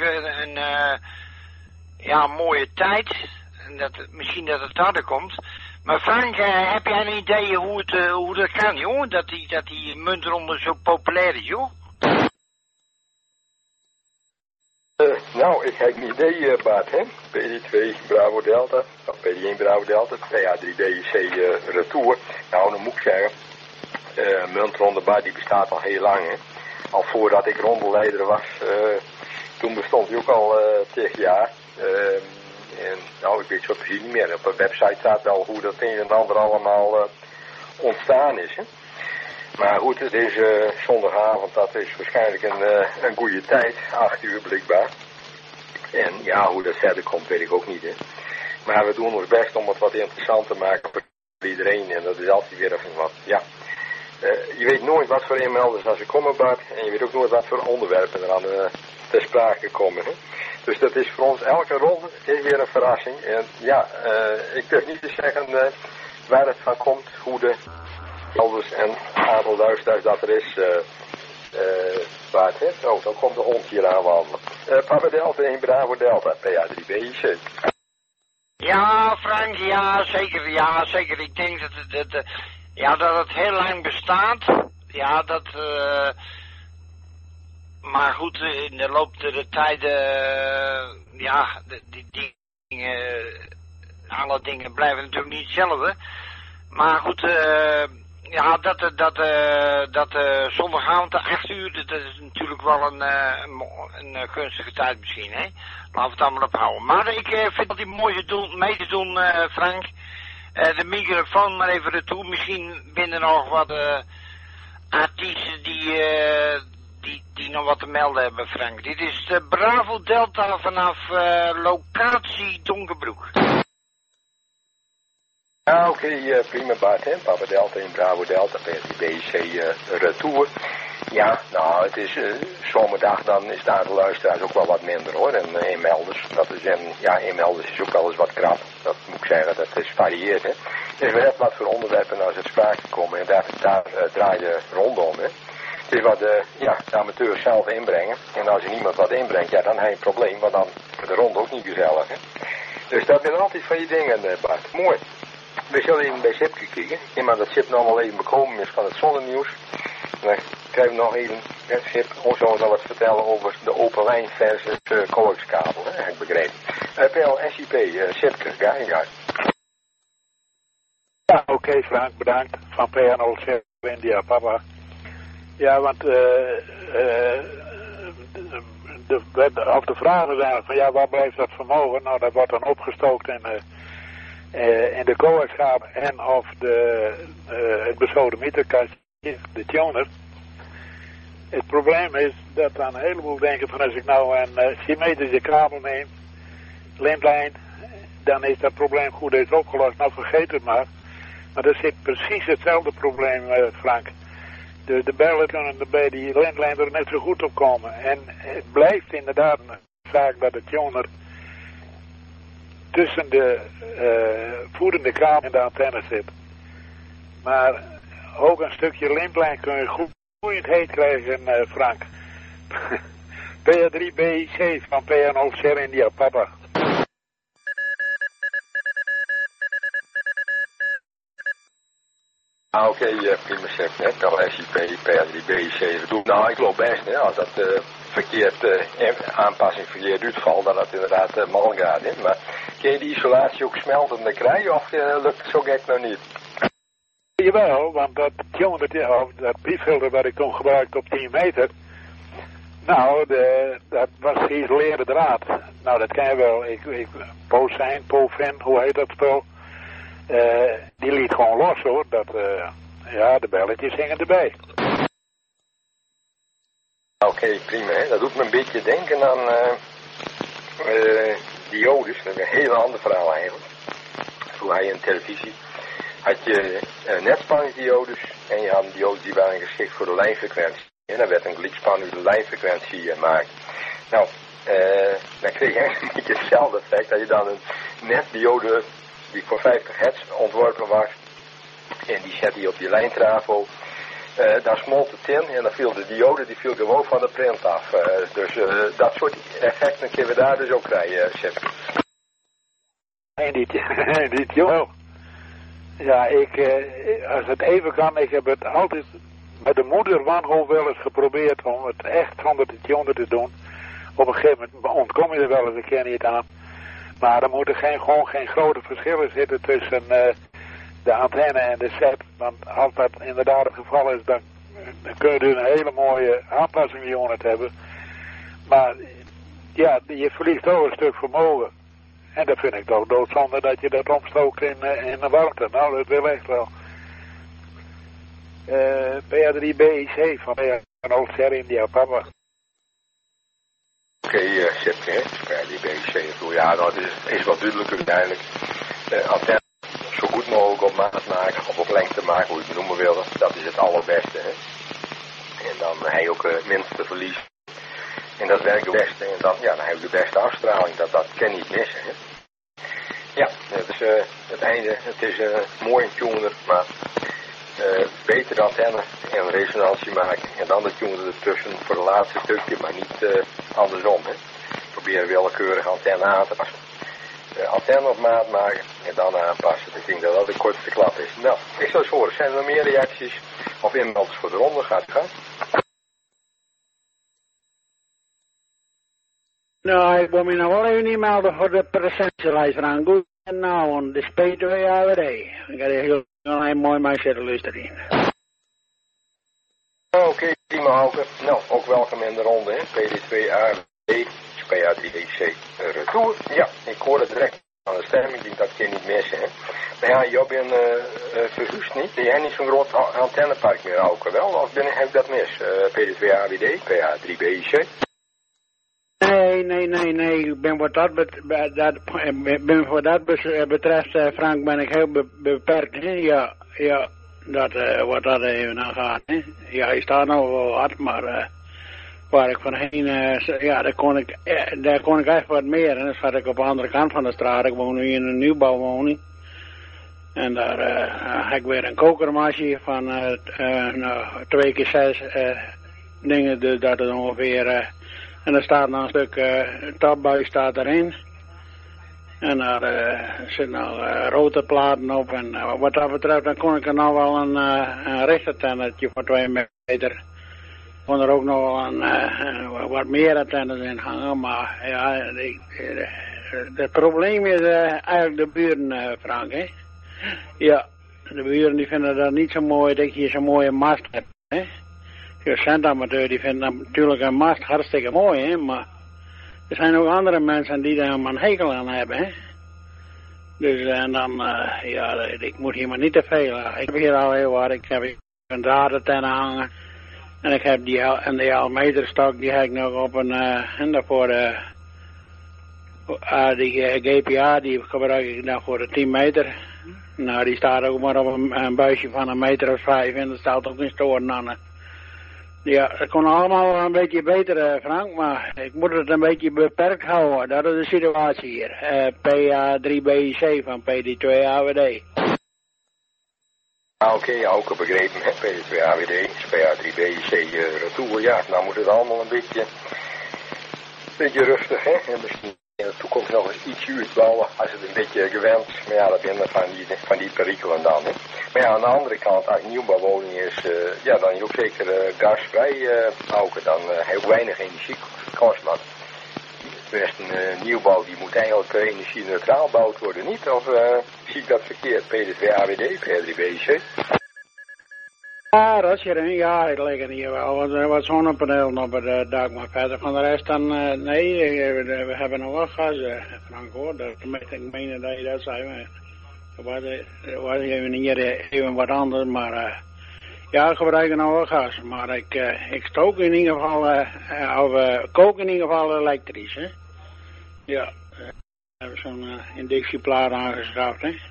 S9: een mooie tijd. En misschien dat het harder komt. Maar Frank, heb jij een idee hoe dat kan, joh? Dat die muntronde zo populair is, joh?
S1: Nou, ik heb een idee, Bart, hè. PD2 Bravo Delta, of PD1 Bravo Delta, PA3BIC retour. Nou, dan moet ik zeggen, muntronde Bart, die bestaat al heel lang, hè. Al voordat ik rondeleider was, toen bestond hij ook al 10 jaar. En nou, ik weet zo precies niet meer. Op de website staat wel hoe dat een en ander allemaal ontstaan is, hè. Maar goed, het is zondagavond, dat is waarschijnlijk een goede tijd, 8 uur blijkbaar. En ja, hoe dat verder komt, weet ik ook niet, hè. Maar we doen ons best om het wat interessant te maken voor iedereen. En dat is altijd weer even wat, ja. Je weet nooit wat voor inmelders als ze komen, Bart. En je weet ook nooit wat voor onderwerpen er aan ter sprake komen, hè. Dus dat is voor ons elke ronde is weer een verrassing. En ja, ik durf niet te zeggen waar het van komt, hoe de elders en aantal luisteraars dat er is, Bart, hè. Oh, dan komt de hond hier aanwandelen. Papa Delta 1 Bravo Delta, PA3BIC.
S9: Ja, Frank, ja, zeker. Ik denk dat het heel lang bestaat. Ja, maar goed, in de loop der tijden, alle dingen blijven natuurlijk niet hetzelfde. Maar goed, ja, dat zondagavond 8 uur, dat is natuurlijk wel een gunstige tijd misschien, hè. Laten we het allemaal ophouden. Maar ik vind dat die mooi mee te doen, Frank. De microfoon maar even retour. Misschien binnen nog wat artiesten die nog wat te melden hebben, Frank. Dit is de Bravo Delta vanaf locatie Donkerbroek.
S1: Ja, oké, prima Bart, hè. Papa Delta in Bravo Delta, PSBC retour. Ja, nou, het is zomerdag, dan is daar de luisteraars ook wel wat minder, hoor. En inmelders, inmelders is ook wel eens wat krap. Dat moet ik zeggen, dat is varieert, hè. Dus we hebben wat voor onderwerpen als het sprake komen en daar draai je rondom, hè. Het is wat de amateurs zelf inbrengen. En als er niemand wat inbrengt, ja, dan heb je een probleem, want dan wordt de ronde ook niet gezellig, hè. Dus dat zijn altijd van je dingen, Bart. Mooi. We zullen even bij Sipke kijken. Iemand dat Sip nog wel even bekomen is van het zonnenieuws. Dan krijgen we nog even, Sip, ons zo nog wat vertellen over de open lijn versus coaxkabel, heb ik begrepen. PL SIP, Sipke, ga je gang.
S13: Ja, oké, Frank, bedankt. Van PN07 India, papa. Ja, want de vragen zijn van ja, waar blijft dat vermogen? Nou, dat wordt dan opgestookt in de coaxkabel en of het besodemieterkastje, de tuner. Het probleem is dat dan een heleboel denken van als ik nou een symmetrische kabel neem, lintlijn, dan is dat probleem goed eens opgelost. Nou, vergeet het maar. Maar er zit precies hetzelfde probleem, Frank. De bellen kunnen er bij die lintlijn er net zo goed op komen. En het blijft inderdaad een zaak dat de tuner tussen de voedende kabel en de antenne zit. Maar ook een stukje lintlijn kun je groeiend heet krijgen, Frank. PR3B7 van PN07 India, papa.
S1: Oké, prima chef, hè. LSIP, PR3B7 doet. Nou, ik geloof best, hè, als dat aanpassing verkeerd uitvalt, dat het inderdaad mal gaat, hè. Maar kun je die isolatie ook smeltende krijgen, of lukt het zo gek nou niet?
S13: Jawel, want dat brieffilter wat ik toen gebruikte op 10 meter, nou, dat was geïsoleerde draad. Nou, dat ken je wel. Pofin, hoe heet dat spul? Die liet gewoon los, hoor. De belletjes hingen erbij.
S1: Oké, prima, hè. Dat doet me een beetje denken aan diodes. Dat is een heel ander verhaal eigenlijk. Toen had je een televisie, had je netspanningsdiodes en je had een diodes die waren geschikt voor de lijnfrequentie. En dan werd een gliedspan uit de lijnfrequentie gemaakt. Nou, dan kreeg je eigenlijk een beetje hetzelfde effect, dat je dan een netdiode die voor 50 hertz ontworpen was, en die zette je op je lijntrafo. Dan smolt het in en dan viel de diode die viel gewoon van de print af. Dus dat soort effecten kunnen we daar dus ook krijgen, chef.
S13: En die tuner. Ja, als het even kan, ik heb het altijd met de moeder wanhoop wel eens geprobeerd om het echt zonder de tuner te doen. Op een gegeven moment ontkom je er wel eens een keer niet aan. Maar er moeten gewoon geen grote verschillen zitten tussen de antenne en de set. Want als dat inderdaad het geval is, dan kun je dus een hele mooie aanpassingsunit hebben. Maar ja, je verliest ook een stuk vermogen. En dat vind ik toch doodzonde dat je dat omstookt in de warmte. Nou, dat wil echt wel. PR3B7 van PR07 India, papa.
S1: Oké, chef, hè. PR3B7. Ja, nou, het is wat duidelijk uiteindelijk. Antenne zo goed mogelijk op maat maken, of op lengte maken, hoe je het noemen wil. Dat is het allerbeste, hè. En dan heb je ook het minste verlies. En dat werkt het beste. En dan heb je de beste afstraling. Dat kan niet missen, hè. Ja, dat is het einde. Het is mooi een tuner, maar beter de antenne en resonantie maken. En dan de tuner ertussen voor het laatste stukje, maar niet andersom, hè. Probeer willekeurige antenne aan te passen. Antenne op maat maken en dan aanpassen. Ik denk dat dat de kortste klap is. Nou, ik zou eens horen, zijn er nog meer reacties of inmelders voor de ronde? Gaat het gaan?
S20: Nou, ik wil me nog wel even niet melden voor de presentielijst van goed. En nou, want de P2AWD. Ik ga er heel mooi mee zitten luisteren.
S1: Oké, prima Hauke. Nou, ook welkom in de ronde, hè. PD2AWD, PA3DC retour. Ja, ik hoorde direct aan de stem, ik denk dat ik je niet missen, hè. Maar ja, jij bent verhuisd niet. Je hebt niet zo'n groot antennepark meer, Hauke, wel? Of heb ik dat mis? PD2AWD, PA3BIC?
S20: Nee. Ik ben wat dat betreft, Frank, ben ik heel beperkt, hè. Ja, dat, wat dat even aan gaat, hè. Ja, je staat nog wel hard, maar waar ik van heen, ja, daar kon ik echt wat meer. En dan zat ik op de andere kant van de straat. Ik woon nu in een nieuwbouwwoning. En daar heb ik weer een kokermachine van 2 keer 6 dingen, dus dat is ongeveer... en er staat nog een stuk tapbuis staat erin. En daar zitten nog rotorplaten op. En wat dat betreft, dan kon ik er nog wel een richtertennetje voor 2 meter. Kon er ook nog wel wat meer antennes in hangen. Maar ja, het probleem is eigenlijk de buren, Frank, hè. Ja, de buren die vinden dat niet zo mooi dat je zo'n mooie mast hebt, hè. De centamateur die vindt natuurlijk een mast hartstikke mooi, hè, maar er zijn ook andere mensen die daar maar een hekel aan hebben, hè. Dus en dan, ja, ik moet hier maar niet te veel. Ik heb hier al heel wat, ik heb hier een draadantenne hangen en ik heb die halfmeterstok, die heb ik nog op en daarvoor die GPA, die gebruik ik dan voor de 10 meter. Nou, die staat ook maar op een buisje van 1,5 meter en dat staat ook in storen aan. Ja, het kon allemaal een beetje beter, Frank, maar ik moet het een beetje beperkt houden. Dat is de situatie hier. PA3BIC van PD2AWD.
S1: Oké, ook begrepen, hè. PD2AWD, PA3BIC retour. Ja, nou moet het allemaal een beetje rustig, hè. En misschien in de toekomst nog eens ietsje uitbouwen als het een beetje gewend. Maar ja, dat binnen van die perikelen dan, hè. Maar ja, aan de andere kant, als nieuwbouwwoning is, ja, dan is ook zeker gasvrij, Hauke. Dan heel weinig energie kost, maar best een nieuwbouw die moet eigenlijk energie-neutraal gebouwd worden, niet? Of zie ik dat verkeerd? PD2AWD, PA3BIC?
S20: Ja, dat is er een. Ja, het ligt hier wel wat zonnepanelen op het dak, maar verder van de rest dan, nee, we hebben nog wel gas, Frank, hoor. Ik meen dat je dat zei, maar het was even wat anders, maar ja, we gebruiken nog wel gas. Maar ik stook in ieder geval, of kook in ieder geval elektrisch, hè. Ja, we hebben zo'n inductieplaat aangeschaft, hè.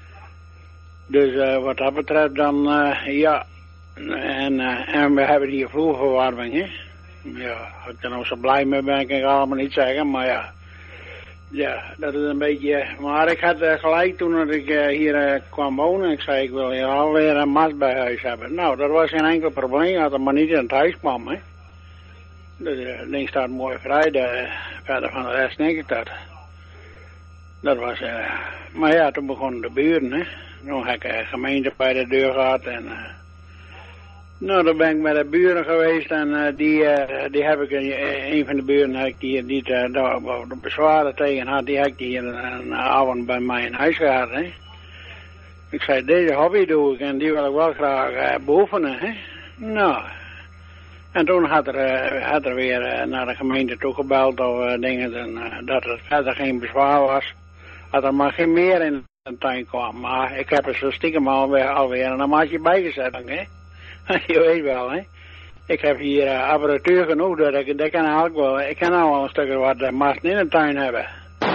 S20: Dus wat dat betreft dan, ja... En we hebben hier vloerverwarming, hè. Ja, als ik er nou zo blij mee ben, kan ik allemaal niet zeggen, maar ja. Ja, dat is een beetje... Maar ik had gelijk toen ik hier kwam wonen, ik zei ik wil hier alweer een mast bij huis hebben. Nou, dat was geen enkel probleem, als het maar niet in het huis kwam, hè. Dus het ding staat mooi vrij, verder van de rest denk ik dat. Dat was... maar ja, toen begonnen de buren, hè. Toen heb ik de gemeente bij de deur gehad en... Nou, dan ben ik met de buren geweest en die heb ik, een van de buren heb ik die daar bezwaren tegen had, die heb ik hier een avond bij mij in huis gehad, hè. Ik zei, deze hobby doe ik en die wil ik wel graag beoefenen, hè. Nou, en toen had er weer naar de gemeente toegebeld of dingen en dat er verder geen bezwaar was. Dat er maar geen meer in de tuin kwam, maar ik heb er zo stiekem alweer een maatje bijgezet, hè. Je weet wel, hè. Ik heb hier apparatuur genoeg, dat ik kan ook wel. Ik kan nou wel een stukje wat masten in de tuin hebben.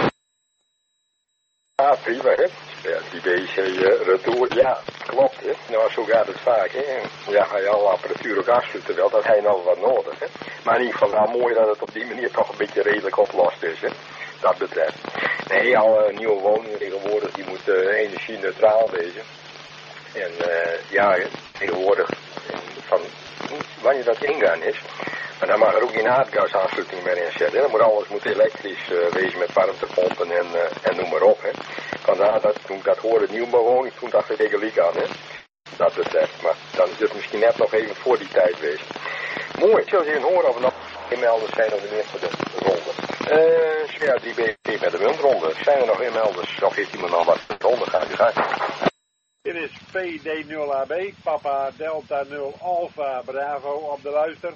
S1: Ja, prima, hè. Ja, die BIC retour, ja, klopt, hè. Nou, zo gaat het vaak, hè. Ja, ga je alle apparatuur ook afsluiten wel, dat heb je nog wat nodig, hè. Maar in ieder geval wel mooi dat het op die manier toch een beetje redelijk oplost is, hè. Dat betreft. Nee, alle nieuwe woningen tegenwoordig, die moeten energie-neutraal wezen. En ja, tegenwoordig, van wanneer dat ingaan is, maar dan mag er ook geen aardgasaansluiting meer in zetten. Dan moet alles elektrisch wezen met warmtepompen en noem maar op. Hè. Vandaar dat toen ik dat hoorde, nieuwbouwwoning, toen dacht ik tegen Liek aan, hè. Dat betreft, maar dan is het misschien net nog even voor die tijd geweest. Mooi, ik zal eens even horen of er nog inmelders zijn of de ronde. Ja, die BB met de muntronde. Zijn er nog inmelders? Of heeft iemand nog wat ronde? Gaat u gaan.
S13: Dit is PD0AB, Papa Delta 0 Alpha Bravo op de luister.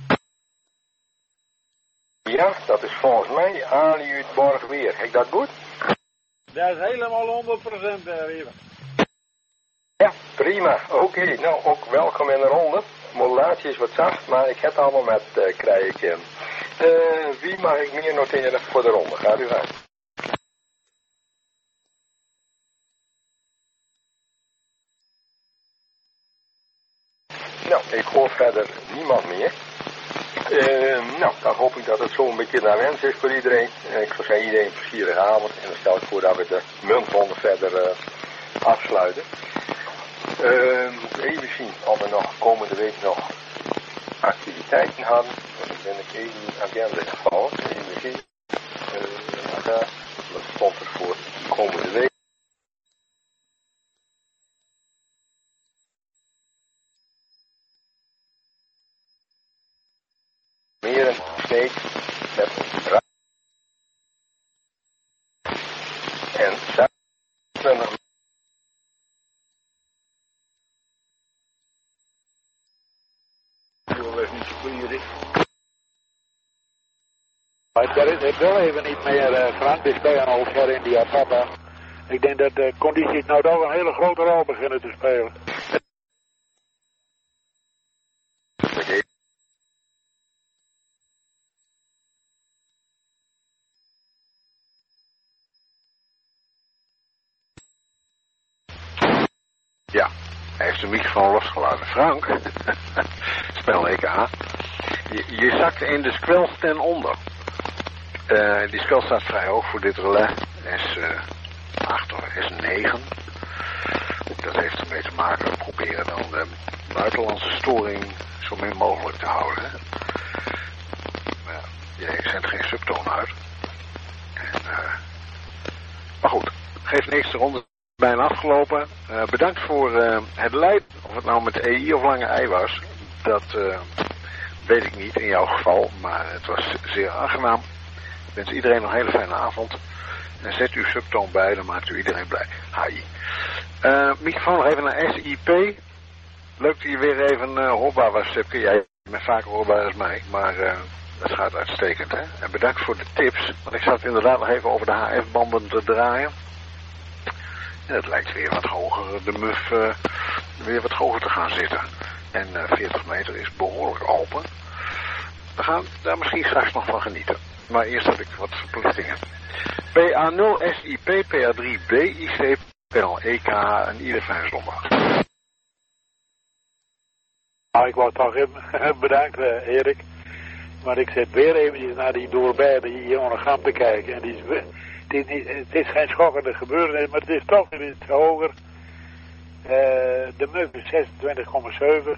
S1: Ja, dat is volgens mij Ali uit Borgweer. Heb ik dat goed?
S13: Dat is helemaal 100% weer.
S1: Ja, prima. Oké, nou ook welkom in de ronde. Modulatie is wat zacht, maar ik heb het allemaal met krijgen. Wie mag ik meer noteren voor de ronde? Gaat u gaan. Nou, ik hoor verder niemand meer. Nou, dan hoop ik dat het zo een beetje naar wens is voor iedereen. Ik zou zeggen iedereen een plezierige avond. En dan stel ik voor dat we de muntronde verder afsluiten. Even zien of we nog komende week nog activiteiten hadden. Dan ben ik even in de agenda gevallen. Even zien. Wat stond er voor komende week? Meer een steek met een draad. En 26
S13: Ik wil even niet meer, Frank, dus bij een half jaar India, papa. Ik denk dat de condities nou toch een hele grote rol beginnen te spelen.
S3: Ja, hij heeft de microfoon losgelaten. Frank, spel EK. Je zakt in de squel ten onder. Die squel staat vrij hoog voor dit relais. S8 of S9. Dat heeft ermee te maken. We proberen dan de buitenlandse storing zo min mogelijk te houden. Hè? Maar ja, je zendt geen subtoon uit. Maar goed, geeft niks, de ronde is bijna afgelopen. Bedankt voor het leiden. Of het nou met de EI of lange ei was, dat weet ik niet in jouw geval. Maar het was zeer aangenaam. Ik wens iedereen nog een hele fijne avond. En zet uw subtoon bij, dan maakt u iedereen blij. Hi. Microfoon nog even naar SIP. Leuk dat je weer even hoorbaar was, Sipke. Jij bent vaker hoorbaar als mij, maar dat gaat uitstekend, hè. En bedankt voor de tips, want ik zat inderdaad nog even over de HF-banden te draaien. En het lijkt weer wat hoger, de muf weer wat hoger te gaan zitten. En 40 meter is behoorlijk open. We gaan daar misschien straks nog van genieten. Maar eerst heb ik wat verplichtingen. PA0 SIP, PA3B, IC, PL EK en ieder fijne zondag.
S13: Nou, ik wou toch even bedankt, Erik. Maar ik zit weer eventjes naar die doorbijde hier onder Gam te kijken. En het is geen schokkende gebeurtenis, maar het is toch iets hoger. De muf is 26,7.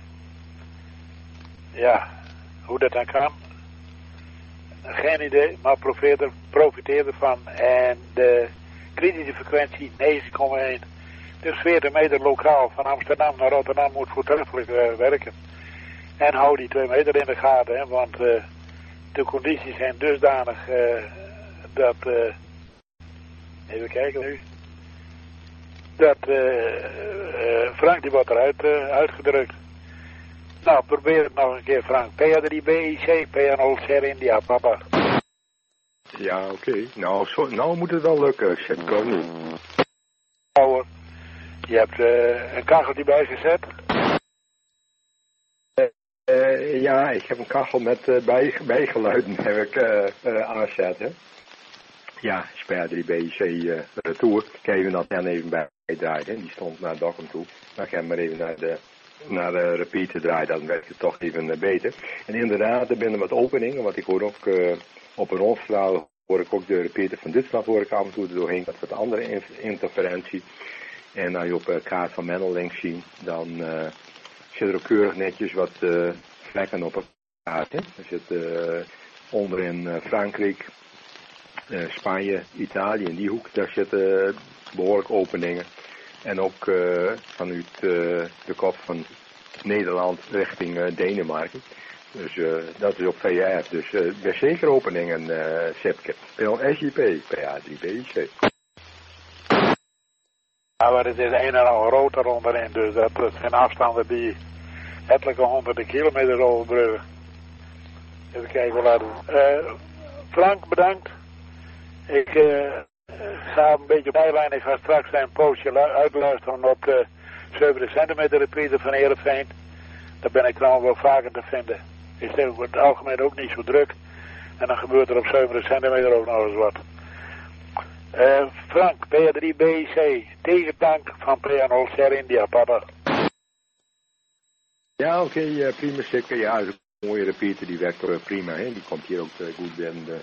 S13: Ja, hoe dat dan kan. Geen idee, maar profiteer ervan. En de kritische frequentie 9,1. Dus 40 meter lokaal van Amsterdam naar Rotterdam moet voortreffelijk werken. En hou die 2 meter in de gaten, hè, want de condities zijn dusdanig dat... even kijken nu. Dat Frank die wordt eruit uitgedrukt. Nou, probeer het nog een keer, Frank. PA3B, IC, PA0 Ser India, papa.
S1: Ja, oké. Nou moet het wel lukken, Sipke, nu.
S13: Hoor. Je hebt een kacheltje bijgezet.
S1: Ja, ik heb een kachel met bijgeluiden heb ik aangezet, hè. Ja, SPR3B, IC, retour. Ik heb even dat even bijdraaien, hè. Die stond naar Dokkum toe. Maar ik heb maar even naar de repeat te draaien, dan werkt het toch even beter. En inderdaad, er binnen wat openingen, want ik hoor ook op een rondstraal hoor ik ook de repeater van Duitsland hoor ik af en toe er doorheen, dat wat andere interferentie. En als je op de kaart van Mendel links ziet, dan zit er ook keurig netjes wat vlekken op een kaart. Hè. Er zit onderin Frankrijk, Spanje, Italië, in die hoek, daar zitten behoorlijk openingen. En ook vanuit de kop van Nederland richting Denemarken. Dus dat is op VF. Dus ik ben zeker openingen, Sepke. Pil SJP, PA3BC.
S13: Ja, maar het is een en al rotor onderin, dus dat zijn afstanden die ettelijke honderden kilometer overbruggen. Even kijken wat laten we. Frank, bedankt. Ik ga een beetje bijlijn. Ik ga straks een poosje uitluisteren op de 7 centimeter repeater van Heerenveen. Daar ben ik trouwens wel vaker te vinden. Is het over het algemeen ook niet zo druk. En dan gebeurt er op 7 centimeter ook nog eens wat. Frank, P3BC, tegentank van PN Cer India, papa.
S1: Ja, oké, prima zeker. Ja, een mooie repeater, die werkt er prima, hè. Die komt hier ook goed binnen de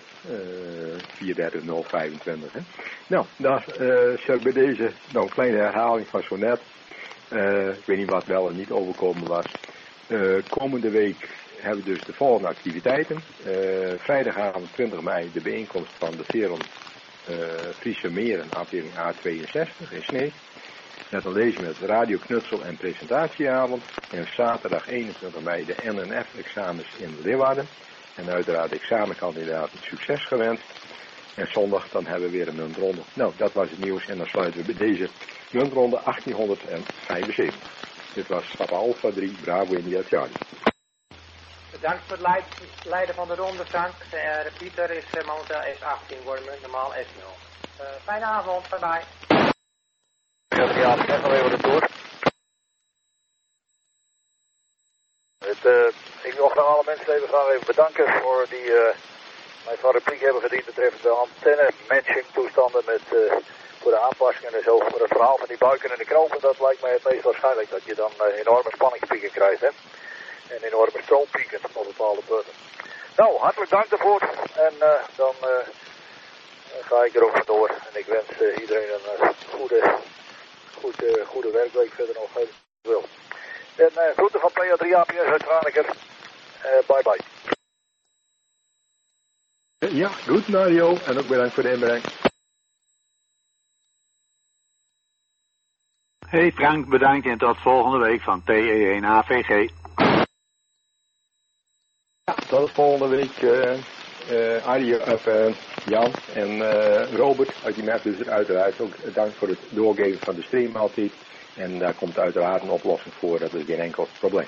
S1: 34025, hè. Nou, dan zeg ik bij deze nog een kleine herhaling van zo net. Ik weet niet wat wel en niet overkomen was. Komende week hebben we dus de volgende activiteiten. Vrijdagavond 20 mei de bijeenkomst van de Veron Friese Meren, afdeling A62 in Sneek. Met een lezing met radio knutsel en presentatieavond. En zaterdag 21 mei de NNF-examens in Leeuwarden. En uiteraard de examenkandidaten succes gewenst. En zondag dan hebben we weer een muntronde. Nou, dat was het nieuws en dan sluiten we bij deze muntronde 1875. Dit was Papa Alpha 3, Bravo India Charlie.
S18: Bedankt voor het leiden van de ronde, Frank. De repeater is momenteel S18, worden normaal S0. Fijne avond, bye bye.
S10: Ja, ik heb nog even de toer. Ik wil graag alle mensen even bedanken voor die mij van repliek hebben gediend betreffende de antenne matching toestanden met voor de aanpassingen en zo. Voor het verhaal van die buiken en de knopen, dat lijkt mij het meest waarschijnlijk dat je dan enorme spanningspieken krijgt, hè. En enorme stroompieken op bepaalde punten. Nou, hartelijk dank daarvoor. En dan ga ik er ook vandoor. En ik wens iedereen een goede werkweek verder nog. Wil. En groeten van PA3APS uit Franeker. Bye bye.
S1: Ja, goed Mario. En ook bedankt voor de inbreng.
S15: Hey Frank, bedankt en tot volgende week van TE1AVG.
S1: Ja, tot volgende week Jan en Robert uit die merkt dus uiteraard ook dank voor het doorgeven van de stream altijd. En daar komt uiteraard een oplossing voor, dat is geen enkel probleem.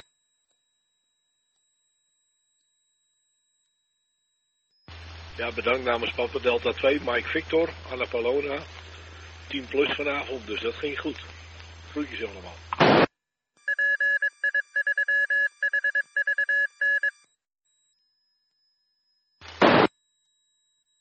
S21: Ja, bedankt namens Papa Delta 2, Mike Victor, Anna Palona, 10 plus vanavond, dus dat ging goed. Groetjes allemaal.